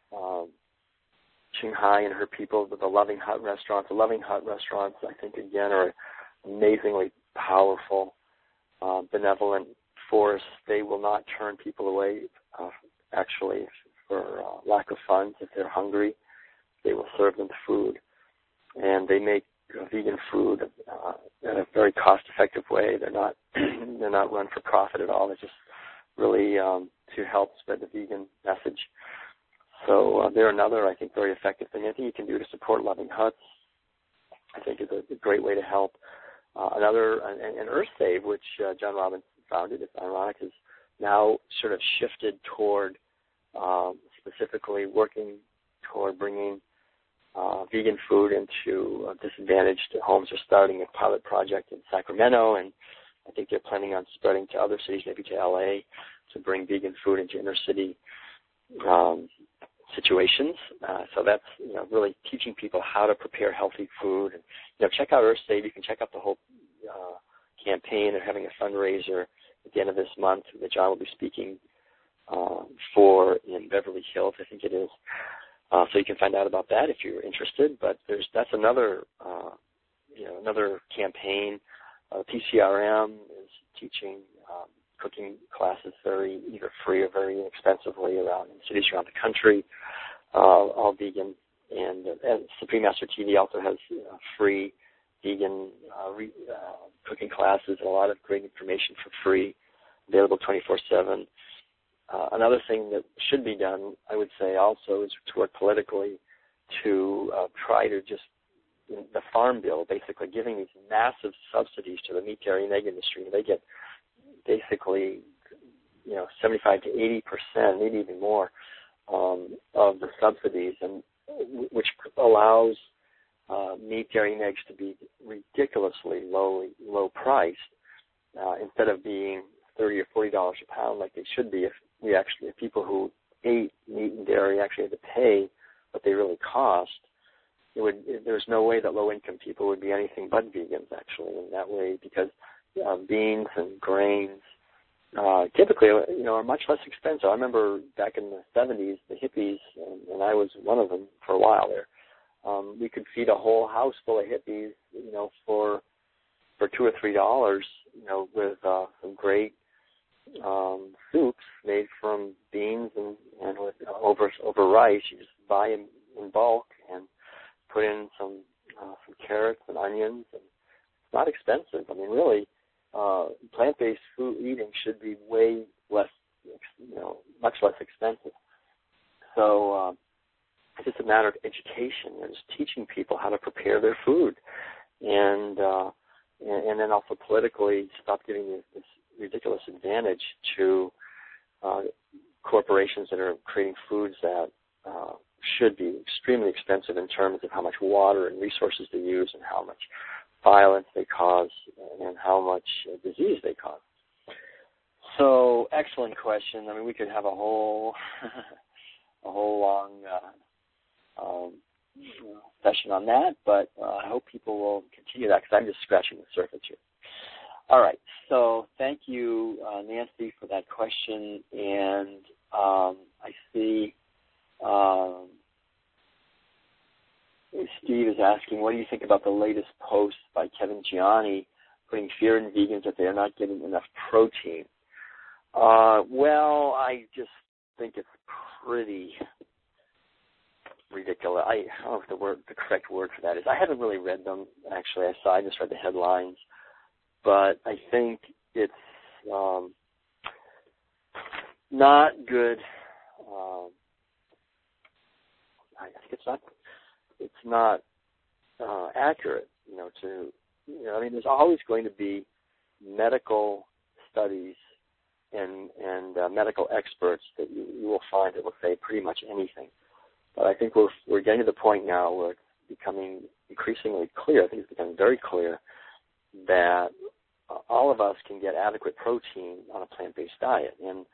Ching Hai and her people with the Loving Hut restaurants. The Loving Hut restaurants, I think, again, are amazingly powerful, benevolent force. They will not turn people away, actually, for lack of funds. If they're hungry, they will serve them food. And they make vegan food in a very cost-effective way. They're not run for profit at all. They're just really to help spread the vegan message. So they're another, I think, very effective thing. Anything you can do to support Loving Huts, I think, is a great way to help. Another, and Earth Save, which John Robbins founded, it's ironic, is now sort of shifted toward specifically working toward bringing vegan food into disadvantaged homes. They're starting a pilot project in Sacramento, and I think they're planning on spreading to other cities, maybe to LA, to bring vegan food into inner city situations. So that's really teaching people how to prepare healthy food. And check out Earth Save. You can check out the whole campaign. They're having a fundraiser at the end of this month that John will be speaking for in Beverly Hills, I think it is. So you can find out about that if you're interested. But that's another another campaign. PCRM is teaching cooking classes very either free or very inexpensively around in cities around the country, all vegan. And Supreme Master TV also has free vegan cooking classes and a lot of great information for free, available 24/7. Another thing that should be done, I would say also, is to work politically to try to just, the Farm Bill, basically giving these massive subsidies to the meat, dairy, and egg industry. They get basically, 75 to 80%, maybe even more, of the subsidies, and which allows meat, dairy, and eggs to be ridiculously low priced, instead of being $30 or $40 a pound like they should be. If people who ate meat and dairy actually had to pay what they really cost, there's no way that low-income people would be anything but vegans, actually, in that way, because beans and grains typically, are much less expensive. I remember back in the 70s, the hippies, and I was one of them for a while there, we could feed a whole house full of hippies, for $2 or $3, with some great soups made from beans and with over rice. You just buy them in bulk and put in some carrots and onions, and it's not expensive. I mean, really, plant-based food eating should be way less, much less expensive. So it's just a matter of education. Just teaching people how to prepare their food, and then also politically stop giving this ridiculous advantage to corporations that are creating foods that should be extremely expensive in terms of how much water and resources they use and how much violence they cause and how much disease they cause. So, excellent question. I mean, we could have a whole long session on that, but I hope people will continue that because I'm just scratching the surface here. All right, so thank you, Nancy, for that question. And I see Steve is asking, what do you think about the latest post by Kevin Gianni putting fear in vegans that they are not getting enough protein? Well, I just think it's pretty ridiculous. I don't know if the correct word for that is. I haven't really read them, actually. I just read the headlines. But I think it's not good. I think it's not accurate. I mean, there's always going to be medical studies and medical experts that you will find that will say pretty much anything. But I think we're getting to the point now where it's becoming increasingly clear. I think it's becoming very clear that all of us can get adequate protein on a plant-based diet. And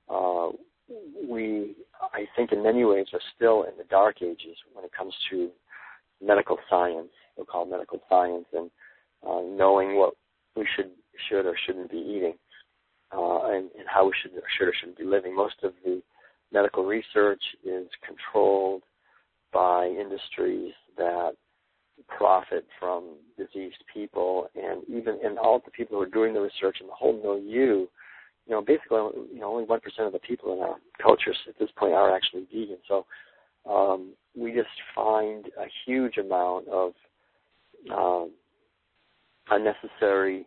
I think in many ways, are still in the dark ages when it comes to medical science, so-called medical science, and knowing what we should or shouldn't be eating, and how we should or shouldn't be living. Most of the medical research is controlled by industries that profit from diseased people, and all the people who are doing the research and the whole milieu, basically, only 1% of the people in our cultures at this point are actually vegan. So we just find a huge amount of unnecessary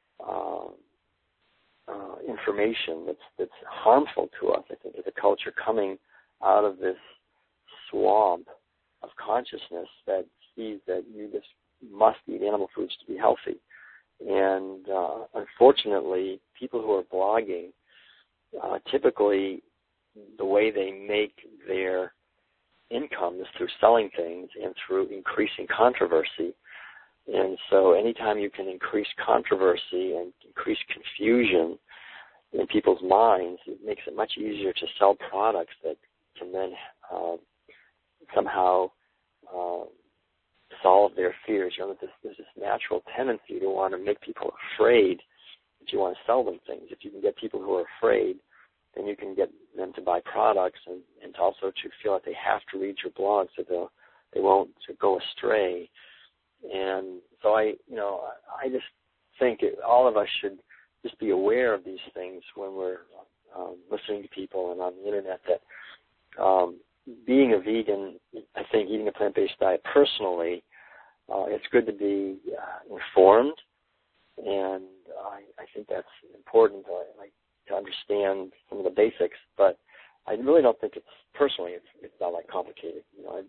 information that's harmful to us, I think, as a culture coming out of this swamp of consciousness that sees that you just must eat animal foods to be healthy. And unfortunately, people who are blogging, typically the way they make their income is through selling things and through increasing controversy. And so anytime you can increase controversy and increase confusion in people's minds, it makes it much easier to sell products that can then somehow solve their fears. There's this natural tendency to want to make people afraid that you want to sell them things. If you can get people who are afraid, then you can get them to buy products and also to feel that they have to read your blog so they won't go astray. And so I just think all of us should just be aware of these things when we're listening to people and on the internet, that being a vegan, I think eating a plant-based diet personally, it's good to be informed, and I think that's important to understand some of the basics, but I really don't think it's not like complicated.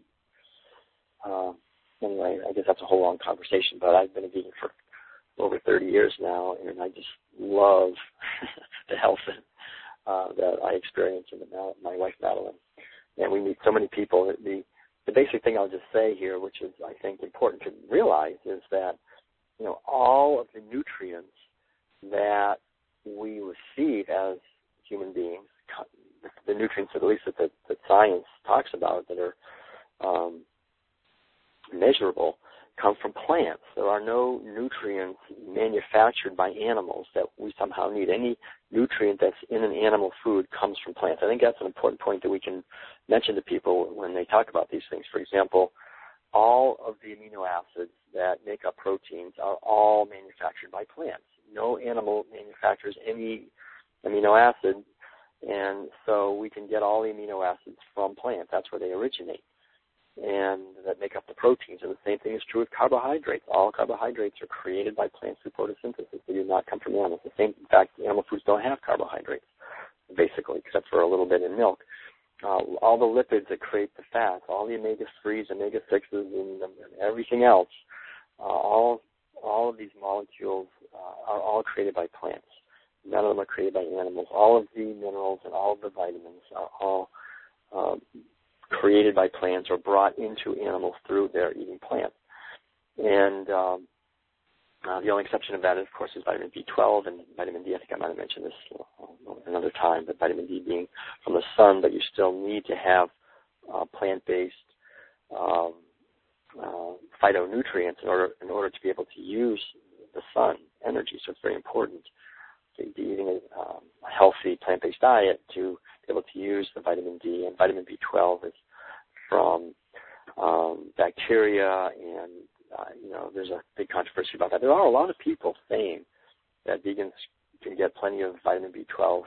Anyway, I guess that's a whole long conversation, but I've been a vegan for over 30 years now, and I just love the health that I experience in my wife, Madeline. And we meet so many people. The basic thing I'll just say here, which is, I think, important to realize, is that, all of the nutrients that we receive as human beings, the nutrients at least that science talks about that are measurable, come from plants. There are no nutrients manufactured by animals that we somehow need. Any nutrient that's in an animal food comes from plants. I think that's an important point that we can mention to people when they talk about these things. For example, all of the amino acids that make up proteins are all manufactured by plants. No animal manufactures any amino acid, and so we can get all the amino acids from plants. That's where they originate, and that make up the proteins. And the same thing is true with carbohydrates. All carbohydrates are created by plants through photosynthesis. They do not come from animals. The same, in fact, animal foods don't have carbohydrates, basically, except for a little bit in milk. All the lipids that create the fats, all the omega-3s, omega-6s, and everything else, all of these molecules are all created by plants. None of them are created by animals. All of the minerals and all of the vitamins are all created by plants or brought into animals through their eating plants. And the only exception of that, of course, is vitamin B12 and vitamin D. I think I might have mentioned this another time, but vitamin D being from the sun, but you still need to have plant-based phytonutrients in order to be able to use the sun energy. So it's very important to be eating a healthy plant-based diet to be able to use the vitamin D. And vitamin B12 is from bacteria, and there's a big controversy about that. There are a lot of people saying that vegans can get plenty of vitamin B12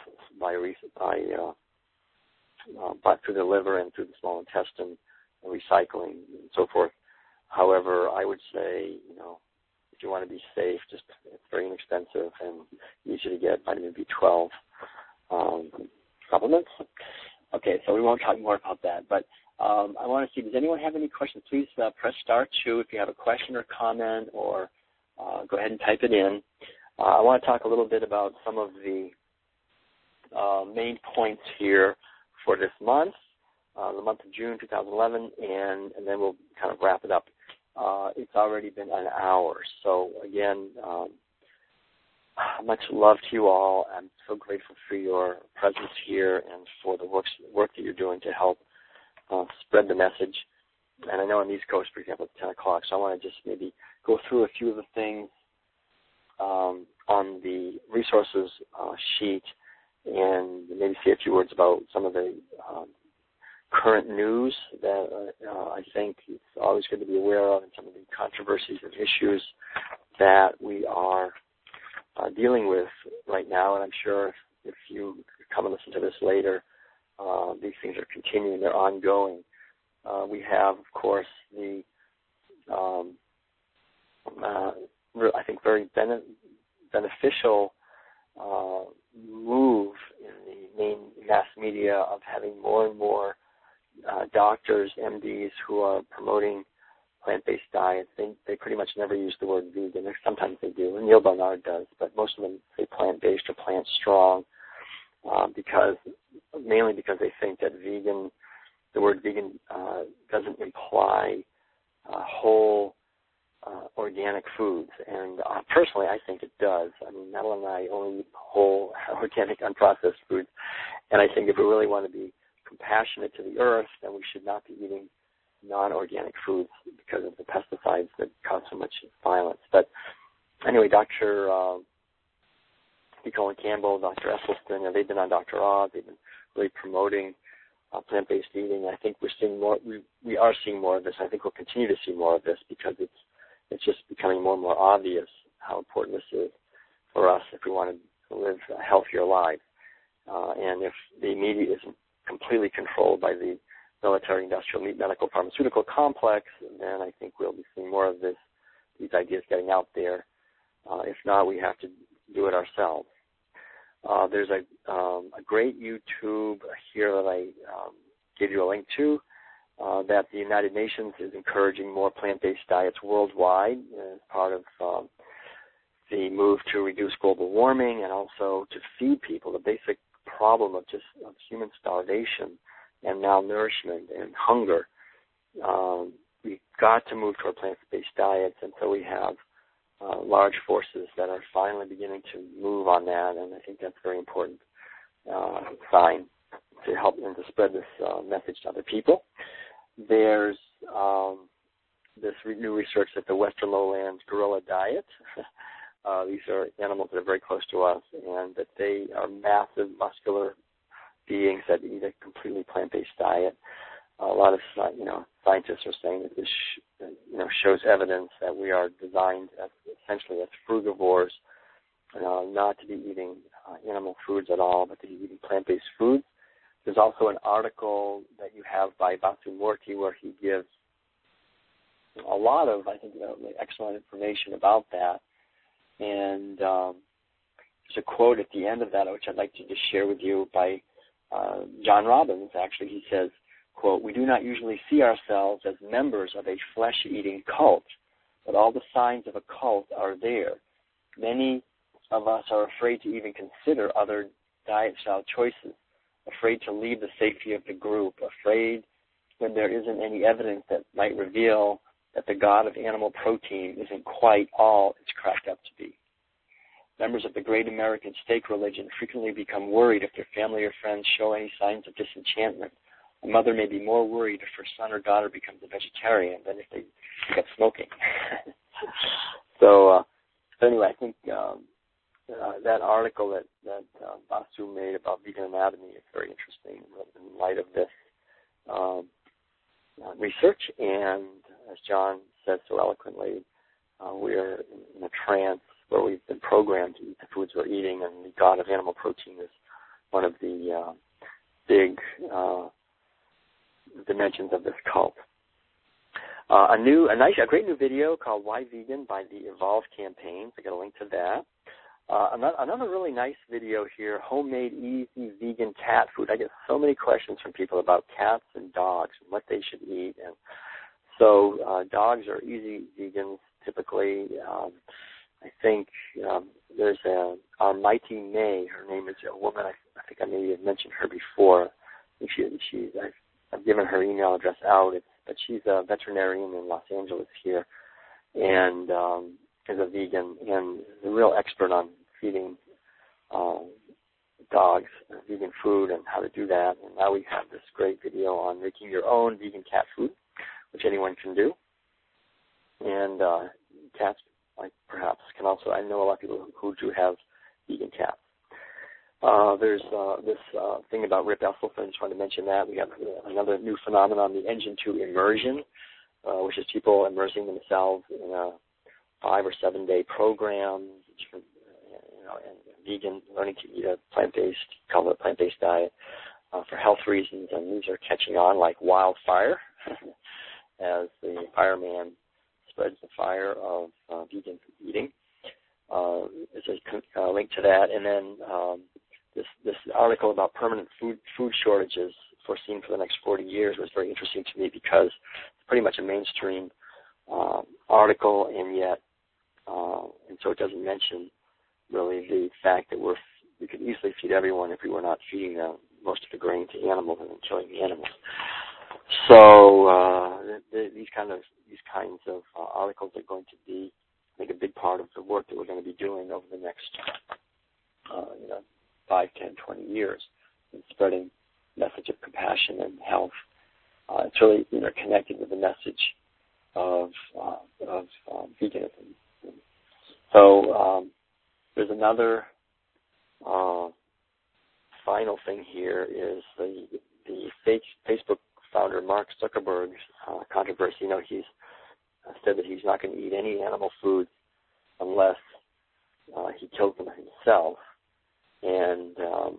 through the liver and through the small intestine, and recycling and so forth. However, I would say, if you want to be safe, it's very inexpensive and easy to get vitamin B12 supplements. Okay, so we won't talk more about that, but I want to see, does anyone have any questions? Please press star 2 if you have a question or comment, or go ahead and type it in. I want to talk a little bit about some of the main points here for this month, the month of June 2011, and then we'll kind of wrap it up. It's already been an hour, so again, much love to you all. I'm so grateful for your presence here and for the work that you're doing to help spread the message. And I know on the East Coast, for example, it's 10 o'clock, so I want to just maybe go through a few of the things on the resources sheet and maybe say a few words about some of the current news that I think it's always good to be aware of, and some of the controversies and issues that we are dealing with right now. And I'm sure if you come and listen to this later, these things are continuing, they're ongoing. We have, of course, the, I think, very beneficial move in the main mass media of having more and more doctors, MDs, who are promoting plant-based diets. They pretty much never use the word vegan. Sometimes they do, and Neil Barnard does, but most of them say plant-based or plant-strong, mainly because they think that the word vegan doesn't imply whole organic foods. And personally, I think it does. I mean, Madeline and I only eat whole, organic, unprocessed foods, and I think if we really want to be compassionate to the earth, then we should not be eating non-organic foods because of the pesticides that cause so much violence. But anyway, Dr. Colin Campbell, Dr. Esselstyn, they've been on Dr. Oz. They've been really promoting plant-based eating. I think we're seeing more. We are seeing more of this. I think we'll continue to see more of this because it's just becoming more and more obvious how important this is for us if we want to live healthier lives. And if the media isn't completely controlled by the military, industrial, meat, medical, pharmaceutical complex, then I think we'll be seeing more of these ideas getting out there. If not, we have to do it ourselves. There's a great YouTube here that I gave you a link to, that the United Nations is encouraging more plant-based diets worldwide as part of the move to reduce global warming and also to feed people. The basic problem of human starvation and malnourishment and hunger. We've got to move toward plant-based diets, and so we have large forces that are finally beginning to move on that, and I think that's a very important sign to help them to spread this message to other people. There's this new research that the Western Lowlands gorilla diet, these are animals that are very close to us, and that they are massive muscular beings that eat a completely plant-based diet. A lot of scientists are saying that this shows evidence that we are designed essentially as frugivores, not to be eating animal foods at all, but to be eating plant-based foods. There's also an article that you have by Vasu Murthy where he gives a lot of, I think, excellent information about that. And there's a quote at the end of that which I'd like to just share with you by John Robbins, actually. He says, quote, "We do not usually see ourselves as members of a flesh-eating cult, but all the signs of a cult are there. Many of us are afraid to even consider other diet style choices, afraid to leave the safety of the group, afraid when there isn't any evidence that might reveal that the god of animal protein isn't quite all it's cracked up to be. Members of the great American steak religion frequently become worried if their family or friends show any signs of disenchantment. A mother may be more worried if her son or daughter becomes a vegetarian than if they pick up smoking." So anyway, I think that article that Vasu made about vegan anatomy is very interesting in light of this research. And as John said so eloquently, we're in a trance where we've been programmed to eat the foods we're eating, and the god of animal protein is one of the big dimensions of this cult. A great new video called "Why Vegan" by the Evolve campaign. I got a link to that. Another really nice video here, homemade easy vegan cat food. I get so many questions from people about cats and dogs and what they should eat. And so dogs are easy vegans typically. I think there's our Mighty May. Her name is a woman. I think I maybe have mentioned her before. I've given her email address out, but she's a veterinarian in Los Angeles here, and is a vegan and a real expert on feeding dogs vegan food and how to do that. And now we have this great video on making your own vegan cat food, which anyone can do. And cats, perhaps, can also, I know a lot of people who do have vegan cats. There's this thing about Rip Esselstyn. I just wanted to mention that. We have another new phenomenon, the Engine 2 immersion, which is people immersing themselves in a 5 or 7 day program, and vegan, learning to eat a plant-based, call it a plant-based diet for health reasons. And these are catching on like wildfire as the fireman spreads the fire of vegan eating. There's a link to that. And then this article about permanent food shortages foreseen for the next 40 years was very interesting to me because it's pretty much a mainstream article, and yet, and so it doesn't mention really the fact that we could easily feed everyone if we were not feeding most of the grain to animals and then killing the animals. So these kinds of articles are going to be, I think, a big part of the work that we're going to be doing over the next 5, 10, 20 years in spreading message of compassion and health. It's really connected with the message of veganism. So there's another final thing here is the Facebook founder Mark Zuckerberg's controversy. He's said that he's not going to eat any animal food unless he kills them himself. And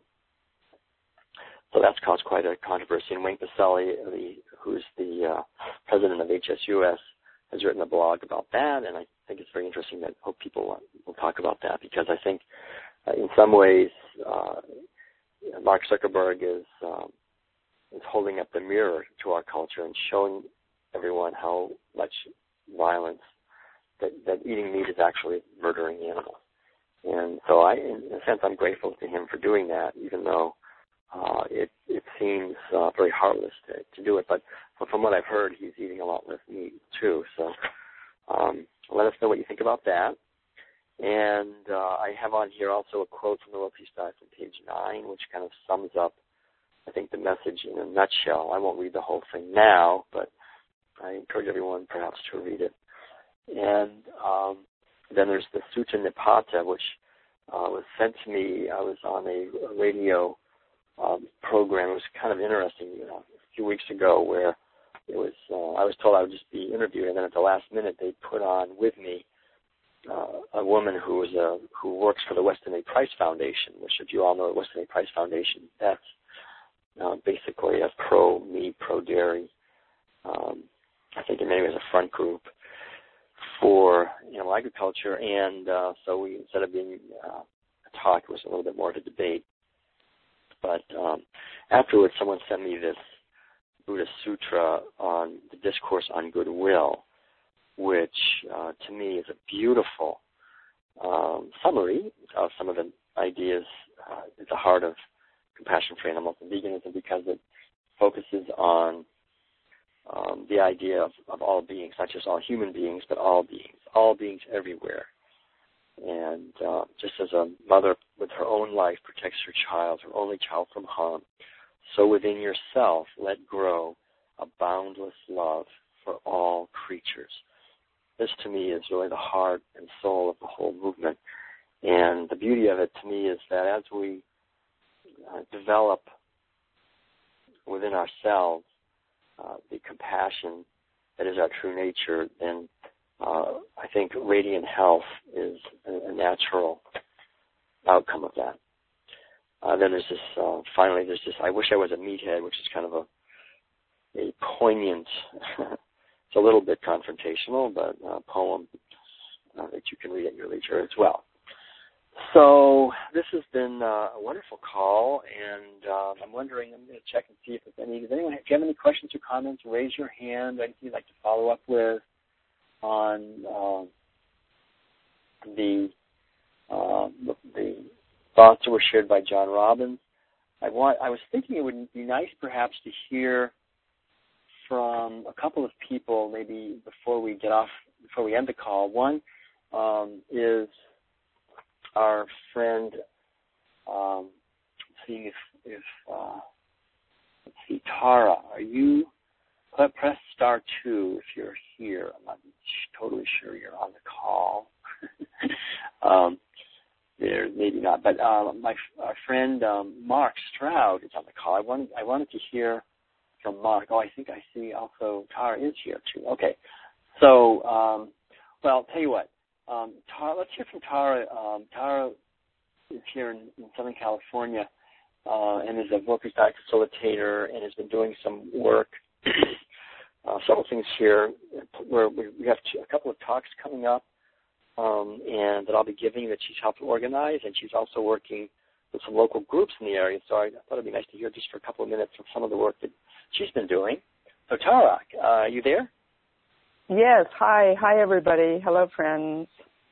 so that's caused quite a controversy. And Wayne Pacelli, who's the president of HSUS, has written a blog about that, and I think it's very interesting. That I hope people will talk about that, because I think in some ways Mark Zuckerberg is holding up the mirror to our culture and showing everyone how much violence that eating meat is actually murdering animals. And so in a sense, I'm grateful to him for doing that, even though it seems very heartless to do it. But from what I've heard, he's eating a lot less meat too. So let us know what you think about that. And I have on here also a quote from the World Peace Diet from page 9, which kind of sums up, I think, the message in a nutshell. I won't read the whole thing now, but I encourage everyone perhaps to read it. And then there's the Sutta Nipata, which was sent to me. I was on a radio program. It was kind of interesting a few weeks ago, where it was I was told I would just be interviewed, and then at the last minute they put on with me a woman who works for the Weston A. Price Foundation, which, if you all know the Weston A. Price Foundation, that's basically a pro-meat, pro-dairy, I think in many ways a front group for animal agriculture. And so we, instead of being a talk, it was a little bit more of a debate. But afterwards, someone sent me this Buddhist sutra on the Discourse on Goodwill, which to me is a beautiful summary of some of the ideas at the heart of compassion for animals and veganism, because it focuses on the idea of all beings, not just all human beings, but all beings everywhere. And just as a mother with her own life protects her child, her only child, from harm, so within yourself let grow a boundless love for all creatures. This, to me, is really the heart and soul of the whole movement. And the beauty of it, to me, is that as we develop within ourselves the compassion that is our true nature, then I think radiant health is a natural outcome of that. Then there's this, finally, I Wish I Was a Meathead, which is kind of a poignant, it's a little bit confrontational, but a poem that you can read at your leisure as well. So this has been a wonderful call, and I'm wondering, I'm going to check and see if there's any. Does anyone, if you have any questions or comments, raise your hand. Anything you'd like to follow up with on the thoughts that were shared by John Robbins? I was thinking it would be nice perhaps to hear from a couple of people maybe before we end the call. One is our friend, seeing if let's see, Tara, are you, press star 2 if you're here. I'm not totally sure you're on the call. There, maybe not, but our friend Mark Stroud is on the call. I wanted to hear from Mark. Oh, I think I see also Tara is here too. Okay, so well, tell you what, Tara, let's hear from Tara. Tara is here in Southern California and is a World Peace Diet facilitator and has been doing some work. Several things here where we have a couple of talks coming up. And that I'll be giving that she's helped organize, and she's also working with some local groups in the area. So I thought it'd be nice to hear just for a couple of minutes of some of the work that she's been doing. So Tara, are you there? Yes. Hi, everybody. Hello, friends.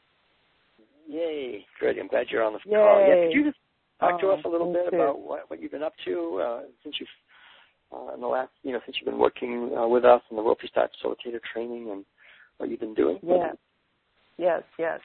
Yay. Good. I'm glad you're on the call. Yeah, could you just talk to us a little bit about what you've been up to since you've in the last, since you've been working with us in the World Peace Diet Facilitator training, and what you've been doing? Yeah. Yes.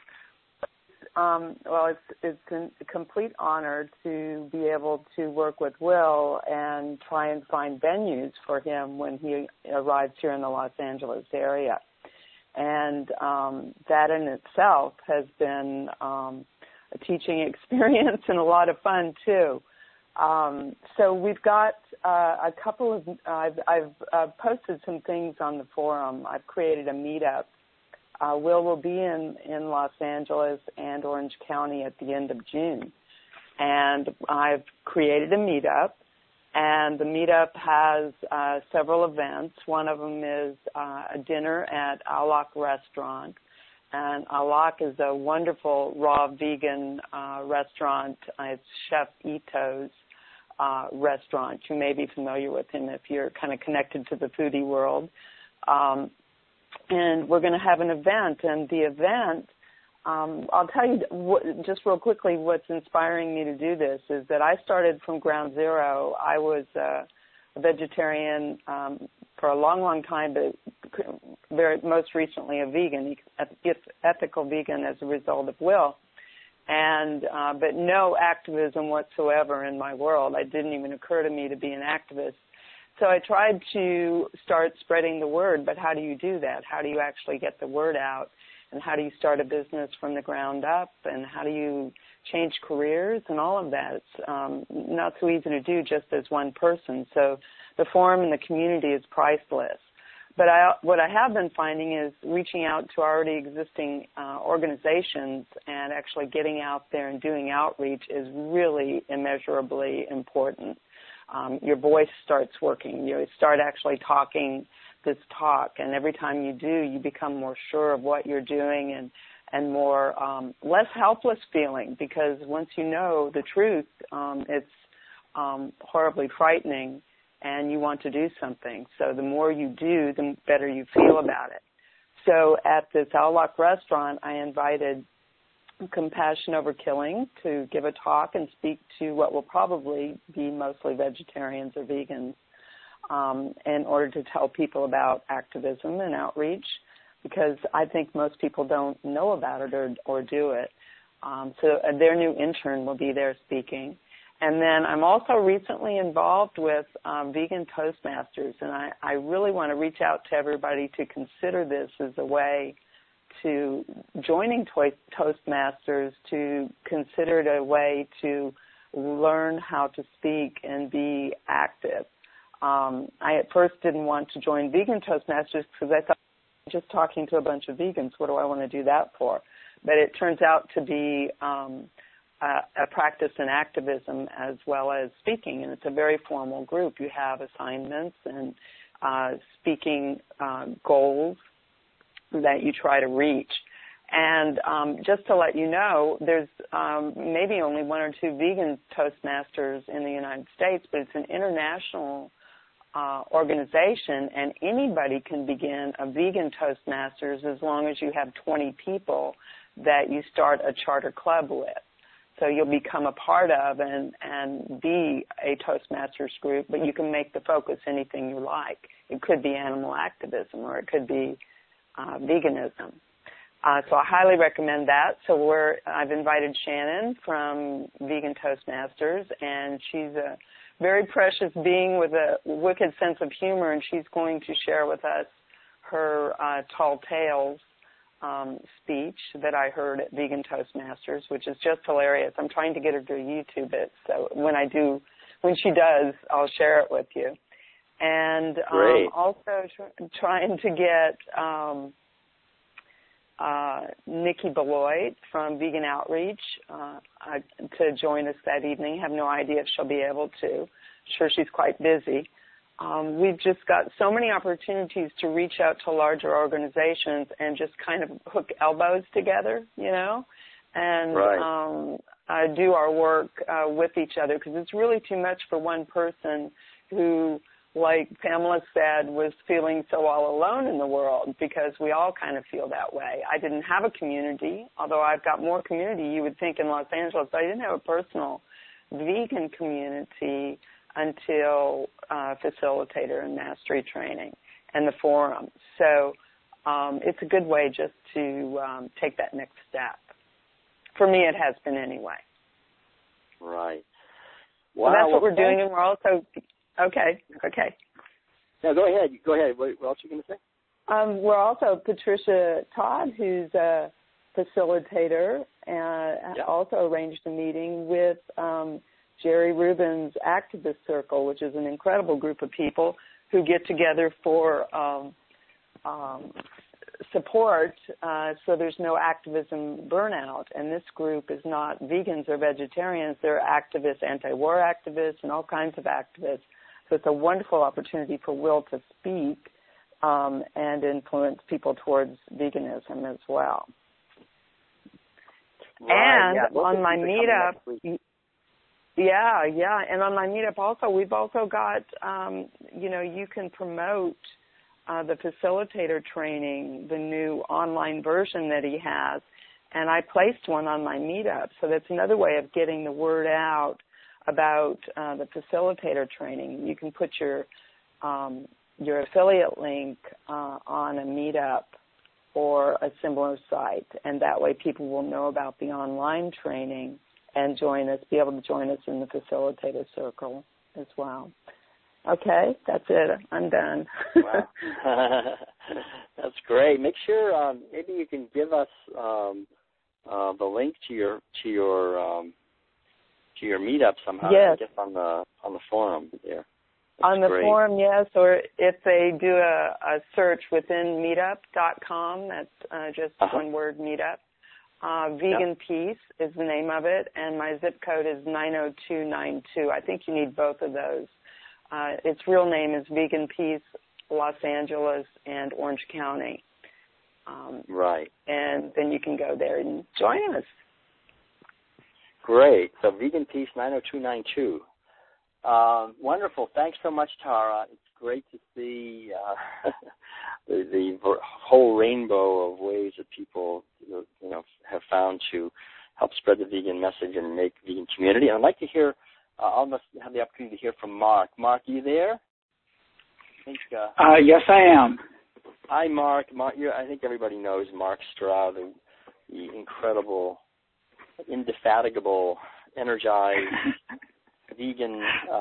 Well, it's a complete honor to be able to work with Will and try and find venues for him when he arrives here in the Los Angeles area. And that in itself has been a teaching experience and a lot of fun, too. So we've got a couple of, I've posted some things on the forum. I've created a meetup. Will be in Los Angeles and Orange County at the end of June. And I've created a meetup, and the meetup has several events. One of them is a dinner at Alak Restaurant. And Alak is a wonderful raw vegan restaurant. It's Chef Ito's restaurant. You may be familiar with him if you're kind of connected to the foodie world. And we're going to have an event. And the event, I'll tell you just real quickly what's inspiring me to do this is that I started from ground zero. I was a vegetarian for a long, long time, but most recently a vegan, ethical vegan as a result of Will. And but no activism whatsoever in my world. It didn't even occur to me to be an activist. So I tried to start spreading the word, but how do you do that? How do you actually get the word out? And how do you start a business from the ground up? And how do you change careers and all of that? It's not so easy to do just as one person. So the forum and the community is priceless. But what I have been finding is reaching out to already existing organizations and actually getting out there and doing outreach is really immeasurably important. Your voice starts working. You start actually talking this talk, and every time you do, you become more sure of what you're doing and more less helpless feeling, because once you know the truth, it's horribly frightening, and you want to do something. So the more you do, the better you feel about it. So at this Alak restaurant, I invited Compassion Over Killing to give a talk and speak to what will probably be mostly vegetarians or vegans in order to tell people about activism and outreach, because I think most people don't know about it or do it. So their new intern will be there speaking. And then I'm also recently involved with Vegan Toastmasters, and I really want to reach out to everybody to consider this as a way to joining Toastmasters, to consider it a way to learn how to speak and be active. I at first didn't want to join Vegan Toastmasters because I thought, just talking to a bunch of vegans, what do I want to do that for? But it turns out to be a practice in activism as well as speaking, and it's a very formal group. You have assignments and speaking goals that you try to reach. And just to let you know, there's maybe only one or two vegan Toastmasters in the United States, but it's an international organization, and anybody can begin a vegan Toastmasters as long as you have 20 people that you start a charter club with. So you'll become a part of and be a Toastmasters group, but you can make the focus anything you like. It could be animal activism, or it could be veganism. So I highly recommend that. So I've invited Shannon from Vegan Toastmasters, and she's a very precious being with a wicked sense of humor, and she's going to share with us her Tall Tales speech that I heard at Vegan Toastmasters, which is just hilarious. I'm trying to get her to YouTube it, so when she does, I'll share it with you. And also trying to get Nikki Beloit from Vegan Outreach to join us that evening. Have no idea if she'll be able to. I'm sure she's quite busy. We've just got so many opportunities to reach out to larger organizations and just kind of hook elbows together, and do our work with each other, because it's really too much for one person who, like Pamela said, was feeling so all alone in the world, because we all kind of feel that way. I didn't have a community, although I've got more community, you would think, in Los Angeles. I didn't have a personal vegan community until facilitator and mastery training and the forum. So it's a good way just to take that next step. For me, it has been anyway. Right. Wow. So that's what we're doing, and we're also... Okay. Now, go ahead. What else are you going to say? We're also Patricia Todd, who's a facilitator, and also arranged a meeting with Jerry Rubin's Activist Circle, which is an incredible group of people who get together for support so there's no activism burnout. And this group is not vegans or vegetarians. They're activists, anti-war activists, and all kinds of activists. So it's a wonderful opportunity for Will to speak and influence people towards veganism as well. Right, and on my meetup, and on my meetup also, we've also got, you can promote the facilitator training, the new online version that he has, and I placed one on my meetup. So that's another way of getting the word out about the facilitator training. You can put your affiliate link on a meetup or a similar site, and that way people will know about the online training and be able to join us in the facilitator circle as well. Okay, that's it. I'm done. Wow. That's great. Make sure maybe you can give us the link to your meetup somehow. Yes. Just on the forum there. That's on the great. forum, yes, or if they do a search within meetup.com, that's just one word, meetup. Vegan Peace is the name of it, and my zip code is 90292. I think you need both of those. Its real name is Vegan Peace, Los Angeles, and Orange County. Right. And then you can go there and join us. Great. So Vegan Peace 90292. Wonderful. Thanks so much, Tara. It's great to see the whole rainbow of ways that people have found to help spread the vegan message and make vegan community. And I'd like to hear, I'll have the opportunity to hear from Mark. Mark, are you there? I think, yes, I am. Hi, Mark. I think everybody knows Mark Stroud, the incredible, indefatigable, energized, vegan,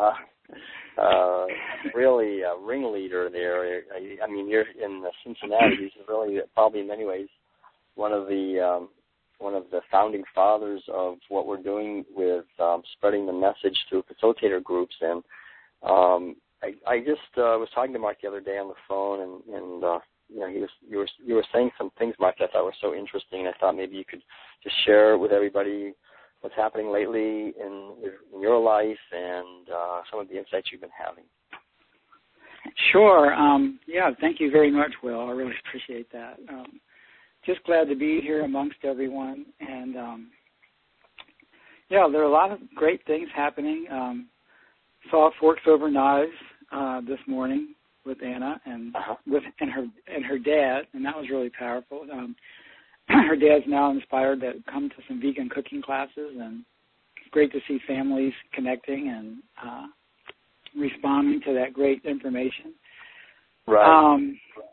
really ringleader there. I mean, you're in Cincinnati. He's really, probably in many ways, one of the founding fathers of what we're doing with spreading the message through facilitator groups. And I just was talking to Mark the other day on the phone, and you were saying some things, Mark, that I thought were so interesting. And I thought maybe you could just share with everybody what's happening lately in your life and some of the insights you've been having. Sure. Thank you very much, Will. I really appreciate that. Just glad to be here amongst everyone. And, there are a lot of great things happening. Saw Forks Over Knives this morning with Anna and her dad, and that was really powerful. Her dad's now inspired to come to some vegan cooking classes, and it's great to see families connecting and responding to that great information. Right.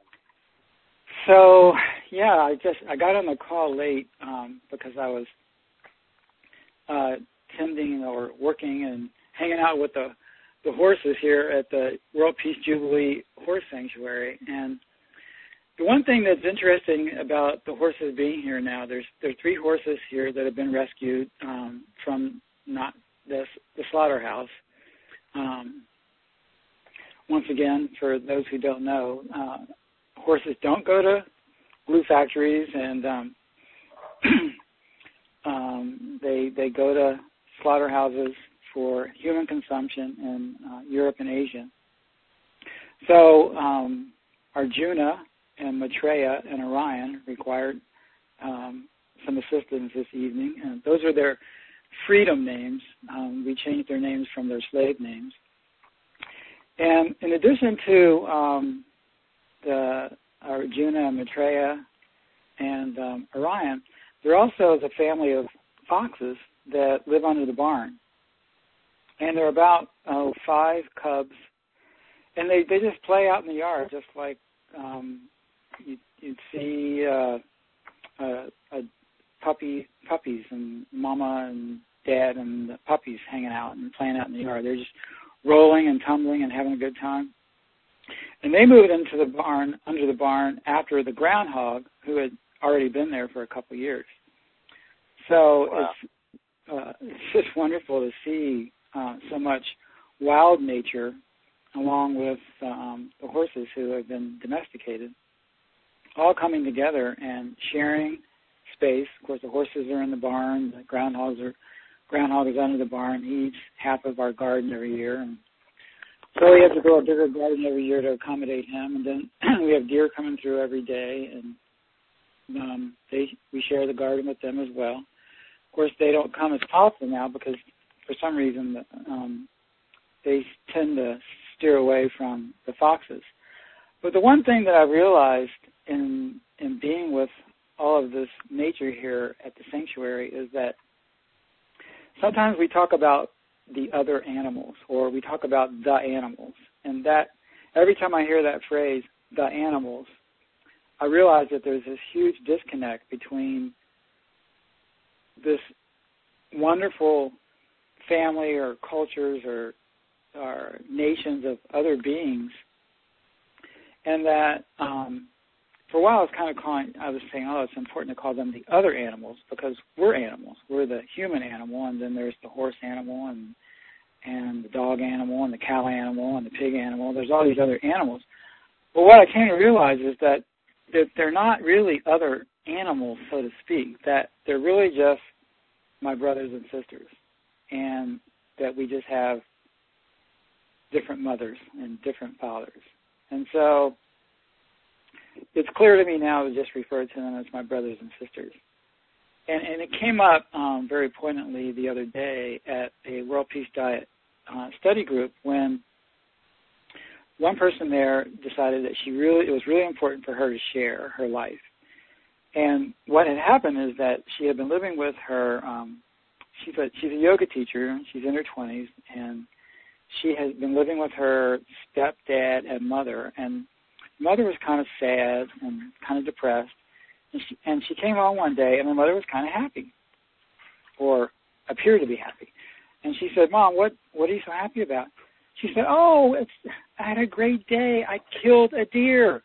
I got on the call late because I was tending or working and hanging out with the horses here at the World Peace Jubilee Horse Sanctuary. And the one thing that's interesting about the horses being here now, there are 3 horses here that have been rescued from not the slaughterhouse. Once again, for those who don't know, horses don't go to glue factories, and they go to slaughterhouses for human consumption in Europe and Asia. So Arjuna and Maitreya and Orion required some assistance this evening, and those are their freedom names. We changed their names from their slave names. And in addition to the Arjuna and Maitreya and Orion, there also is a family of foxes that live under the barn. And there are about 5 cubs, and they just play out in the yard, just like you'd see puppies and mama and dad and the puppies hanging out and playing out in the yard. They're just rolling and tumbling and having a good time. And they moved into the barn, under the barn, after the groundhog, who had already been there for a couple of years. So wow. It's just wonderful to see so much wild nature along with the horses who have been domesticated. all coming together and sharing space. Of course, the horses are in the barn, the groundhog is under the barn. He eats half of our garden every year, and so we have to grow a bigger garden every year to accommodate him. And then we have deer coming through every day, and we share the garden with them as well. Of course, they don't come as often now because for some reason they tend to steer away from the foxes. But the one thing that I realized in being with all of this nature here at the sanctuary is that sometimes we talk about the other animals, or we talk about the animals, and that every time I hear that phrase, the animals, I realize that there's this huge disconnect between this wonderful family or cultures or nations of other beings, and that for a while I was saying, it's important to call them the other animals because we're animals. We're the human animal, and then there's the horse animal and the dog animal and the cow animal and the pig animal. There's all these other animals. But what I came to realize is that they're not really other animals, so to speak, that they're really just my brothers and sisters, and that we just have different mothers and different fathers. And so it's clear to me now to just refer to them as my brothers and sisters. And it came up very poignantly the other day at a World Peace Diet study group when one person there decided that it was really important for her to share her life. And what had happened is that she had been living with her, she's a yoga teacher, she's in her 20s, and she had been living with her stepdad and mother, and mother was kind of sad and kind of depressed, and she came home one day, and her mother was kind of happy, or appeared to be happy. And she said, "Mom, what are you so happy about?" She said, I had a great day. I killed a deer.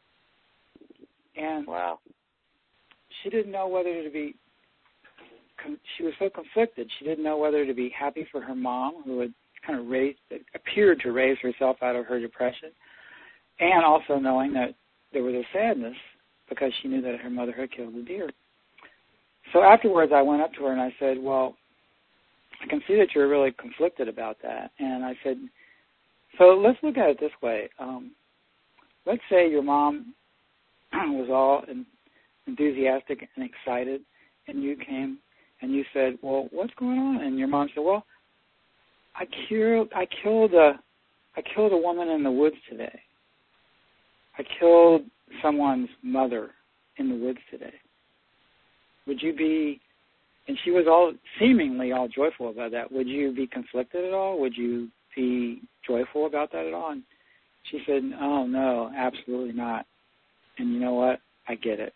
And wow. She didn't know whether to be, she was so conflicted. She didn't know whether to be happy for her mom, who had kind of appeared to raise herself out of her depression, and also knowing that there was a sadness because she knew that her mother had killed a deer. So afterwards, I went up to her and I said, well, I can see that you're really conflicted about that. And I said, so let's look at it this way. Let's say your mom was all enthusiastic and excited, and you came and you said, well, what's going on? And your mom said, well, I killed a woman in the woods today. I killed someone's mother in the woods today. Would you be, and she was seemingly all joyful about that, would you be conflicted at all? Would you be joyful about that at all? And she said, oh, no, absolutely not. And you know what? I get it.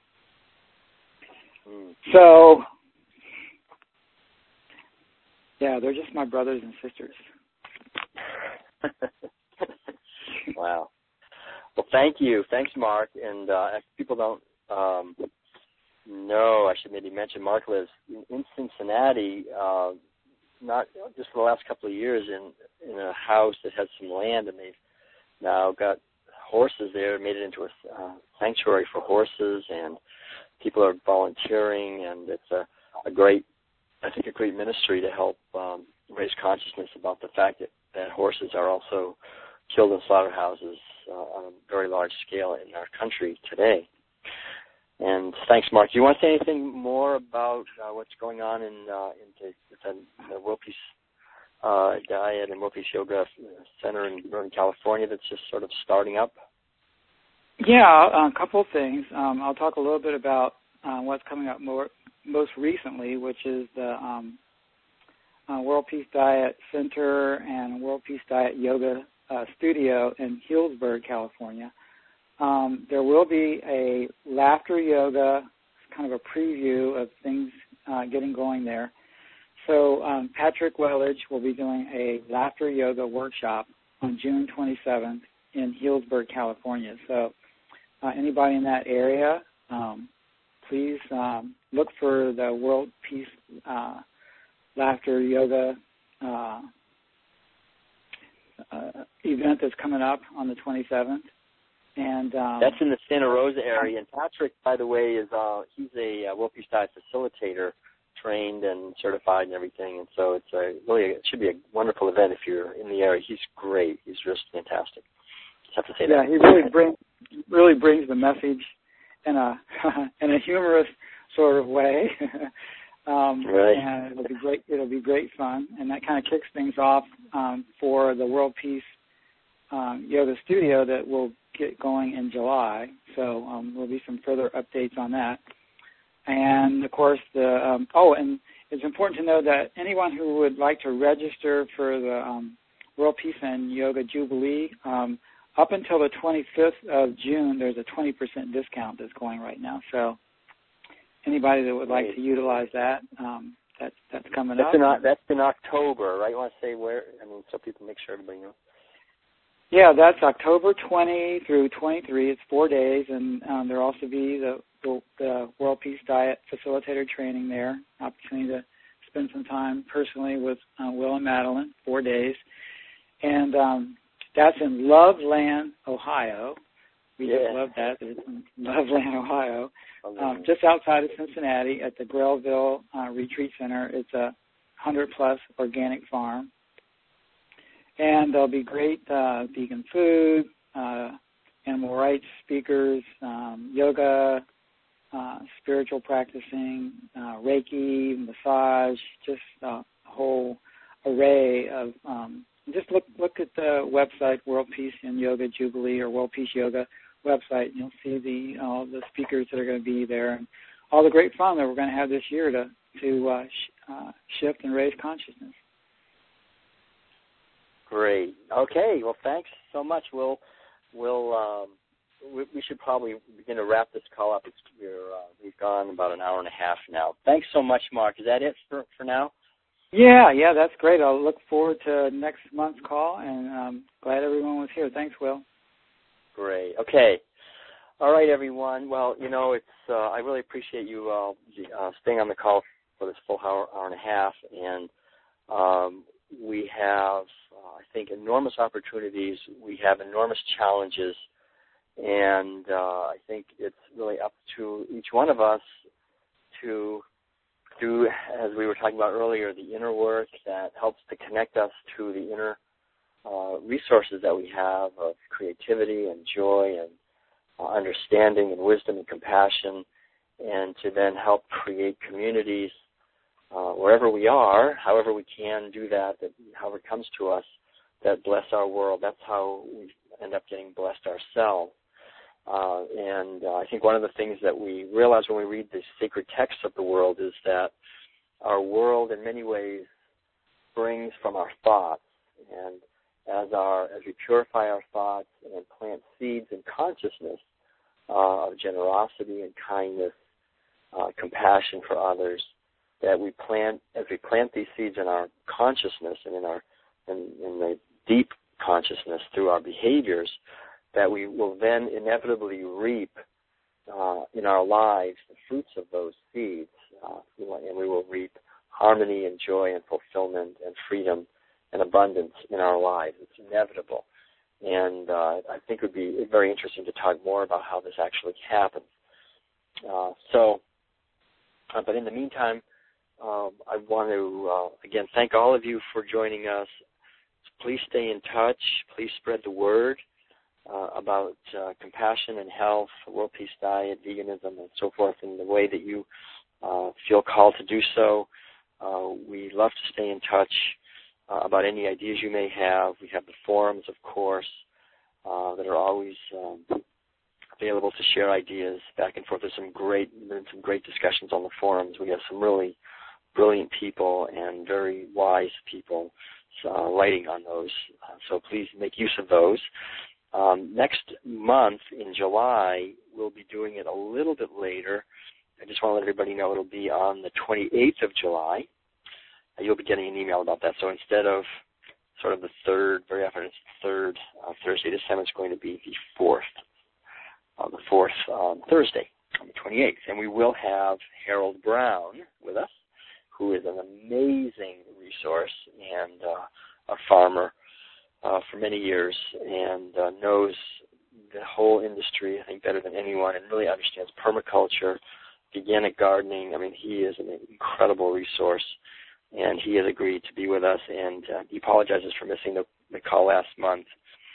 So, yeah, they're just my brothers and sisters. Wow. Well, thank you. Thanks, Mark. And if people don't know, I should maybe mention Mark lives in Cincinnati, not just for the last couple of years, in a house that has some land, and they've now got horses there, made it into a sanctuary for horses, and people are volunteering, and it's a great ministry to help raise consciousness about the fact that horses are also killed in slaughterhouses on a very large scale in our country today. And thanks, Mark. Do you want to say anything more about what's going on in the World Peace Diet and World Peace Yoga Center in Northern California that's just sort of starting up? Yeah, a couple of things. I'll talk a little bit about what's coming up most recently, which is the World Peace Diet Center and World Peace Diet Yoga Studio in Healdsburg, California. There will be a laughter yoga, kind of a preview of things getting going there. So Patrick Wellage will be doing a laughter yoga workshop on June 27th in Healdsburg, California. So anybody in that area, please look for the World Peace Laughter Yoga event that's coming up on the 27th. And that's in the Santa Rosa area. And Patrick, by the way, is he's a World Peace Diet facilitator, trained and certified and everything. And so it should be a wonderful event if you're in the area. He's great. He's just fantastic. Just have to say that. Yeah, he really brings the message in a humorous sort of way. Right. And it'll be great. It'll be great fun, and that kind of kicks things off for the World Peace Yoga Studio that will get going in July. So there'll be some further updates on that. And of course, and it's important to know that anyone who would like to register for the World Peace and Yoga Jubilee, up until the 25th of June, there's a 20% discount that's going right now. So anybody that would like to utilize that, that's coming up. That's in October, right? You want to say where? I mean, so people make sure everybody knows. Yeah, that's October 20 through 23. It's 4 days, and there'll also be the World Peace Diet facilitator training there. Opportunity to spend some time personally with Will and Madeline, 4 days. And that's in Loveland, Ohio. We just love that. It's in Loveland, Ohio, just outside of Cincinnati at the Grellville Retreat Center. It's a 100-plus organic farm. And there'll be great vegan food, animal rights speakers, yoga, spiritual practicing, Reiki, massage, just a whole array of just look at the website, World Peace and Yoga Jubilee, or World Peace Yoga website, and you'll see all the speakers that are going to be there and all the great fun that we're going to have this year to shift and raise consciousness. Great. Okay. Well, thanks so much. We should probably begin to wrap this call up. We've gone about an hour and a half now. Thanks so much, Mark. Is that it for now? Yeah, that's great. I'll look forward to next month's call, and I'm glad everyone was here. Thanks, Will. Great. Okay. All right, everyone. Well, it's I really appreciate you staying on the call for this full hour and a half, and we have, I think, enormous opportunities. We have enormous challenges, and I think it's really up to each one of us to do, as we were talking about earlier, the inner work that helps to connect us to the inner resources that we have of creativity and joy and understanding and wisdom and compassion, and to then help create communities wherever we are, however we can do that, however it comes to us, that bless our world. That's how we end up getting blessed ourselves. And I think one of the things that we realize when we read the sacred texts of the world is that our world in many ways springs from our thoughts. And as we purify our thoughts and plant seeds in consciousness of generosity and kindness, compassion for others, that as we plant these seeds in our consciousness and in the deep consciousness through our behaviors, that we will then inevitably reap in our lives the fruits of those seeds, and we will reap harmony and joy and fulfillment and freedom and abundance in our lives. It's inevitable. And I think it would be very interesting to talk more about how this actually happens. But in the meantime, I want to, again, thank all of you for joining us. Please stay in touch. Please spread the word about compassion and health, World Peace Diet, veganism, and so forth in the way that you feel called to do so. We love to stay in touch about any ideas you may have. We have the forums, of course, that are always available to share ideas back and forth. There's some great discussions on the forums. We have some really brilliant people and very wise people writing on those. So please make use of those. Next month in July, we'll be doing it a little bit later. I just want to let everybody know it'll be on the 28th of July. You'll be getting an email about that. So instead of sort of the third, very often it's the third Thursday, this time it's going to be the fourth Thursday, on the 28th. And we will have Harold Brown with us, who is an amazing resource and a farmer for many years and knows the whole industry, I think, better than anyone, and really understands permaculture, organic gardening. I mean, he is an incredible resource, and he has agreed to be with us, and he apologizes for missing the call last month.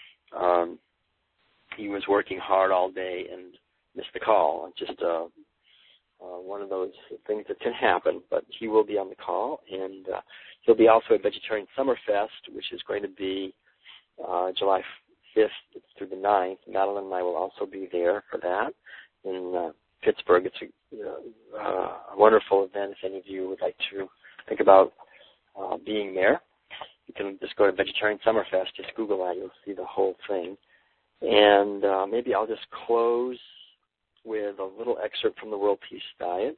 He was working hard all day and missed the call. Just one of those things that can happen, but he will be on the call, and he'll be also at Vegetarian Summerfest, which is going to be July 5th through the 9th. Madeline and I will also be there for that in Pittsburgh. It's a wonderful event. If any of you would like to think about being there, you can just go to Vegetarian Summerfest. Just Google that. You'll see the whole thing. And maybe I'll just close with a little excerpt from the World Peace Diet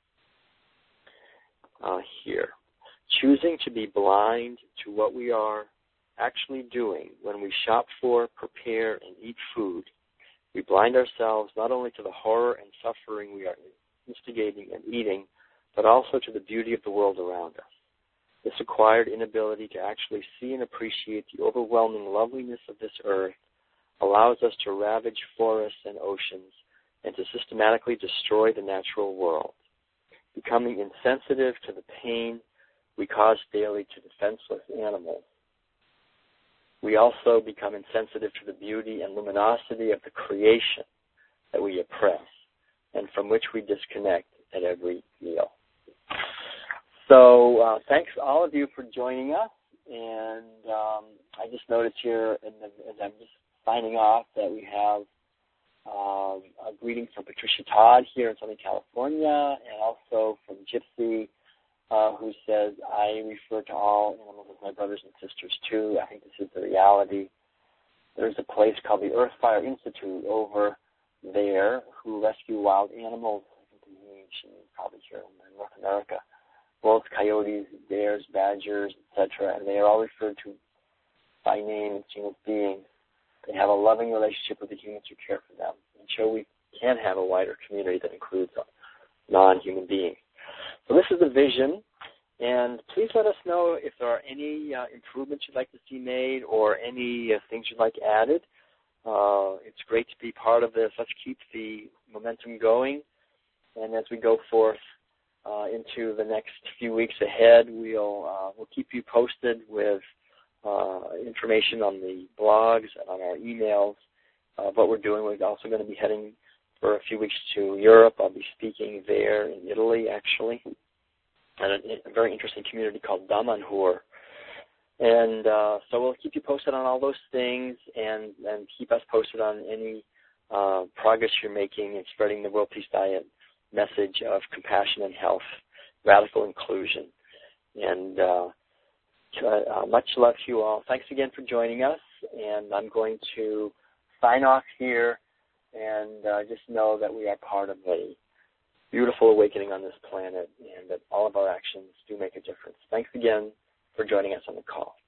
here. Choosing to be blind to what we are actually doing when we shop for, prepare, and eat food, we blind ourselves not only to the horror and suffering we are instigating and eating, but also to the beauty of the world around us. This acquired inability to actually see and appreciate the overwhelming loveliness of this earth allows us to ravage forests and oceans and to systematically destroy the natural world, becoming insensitive to the pain we cause daily to defenseless animals. We also become insensitive to the beauty and luminosity of the creation that we oppress and from which we disconnect at every meal. So thanks all of you for joining us. And I just noticed here, as I'm just signing off, that we have a greeting from Patricia Todd here in Southern California, and also from Gypsy, who says, I refer to all animals as my brothers and sisters too. I think this is the reality. There's a place called the Earthfire Institute over there who rescue wild animals, I think in the nation, probably here in North America. Wolves, coyotes, bears, badgers, etc., and they are all referred to by name as single beings. They have a loving relationship with the humans who care for them, and show we can have a wider community that includes non-human beings. So this is the vision, and please let us know if there are any improvements you'd like to see made or any things you'd like added. It's great to be part of this. Let's keep the momentum going, and as we go forth into the next few weeks ahead, we'll keep you posted with information on the blogs and on our emails. What we're doing, we're also going to be heading for a few weeks to Europe. I'll be speaking there in Italy, actually, at a very interesting community called Damanhur. And so we'll keep you posted on all those things and keep us posted on any progress you're making in spreading the World Peace Diet message of compassion and health, radical inclusion. And much love to you all. Thanks again for joining us, and I'm going to sign off here and just know that we are part of a beautiful awakening on this planet and that all of our actions do make a difference. Thanks again for joining us on the call.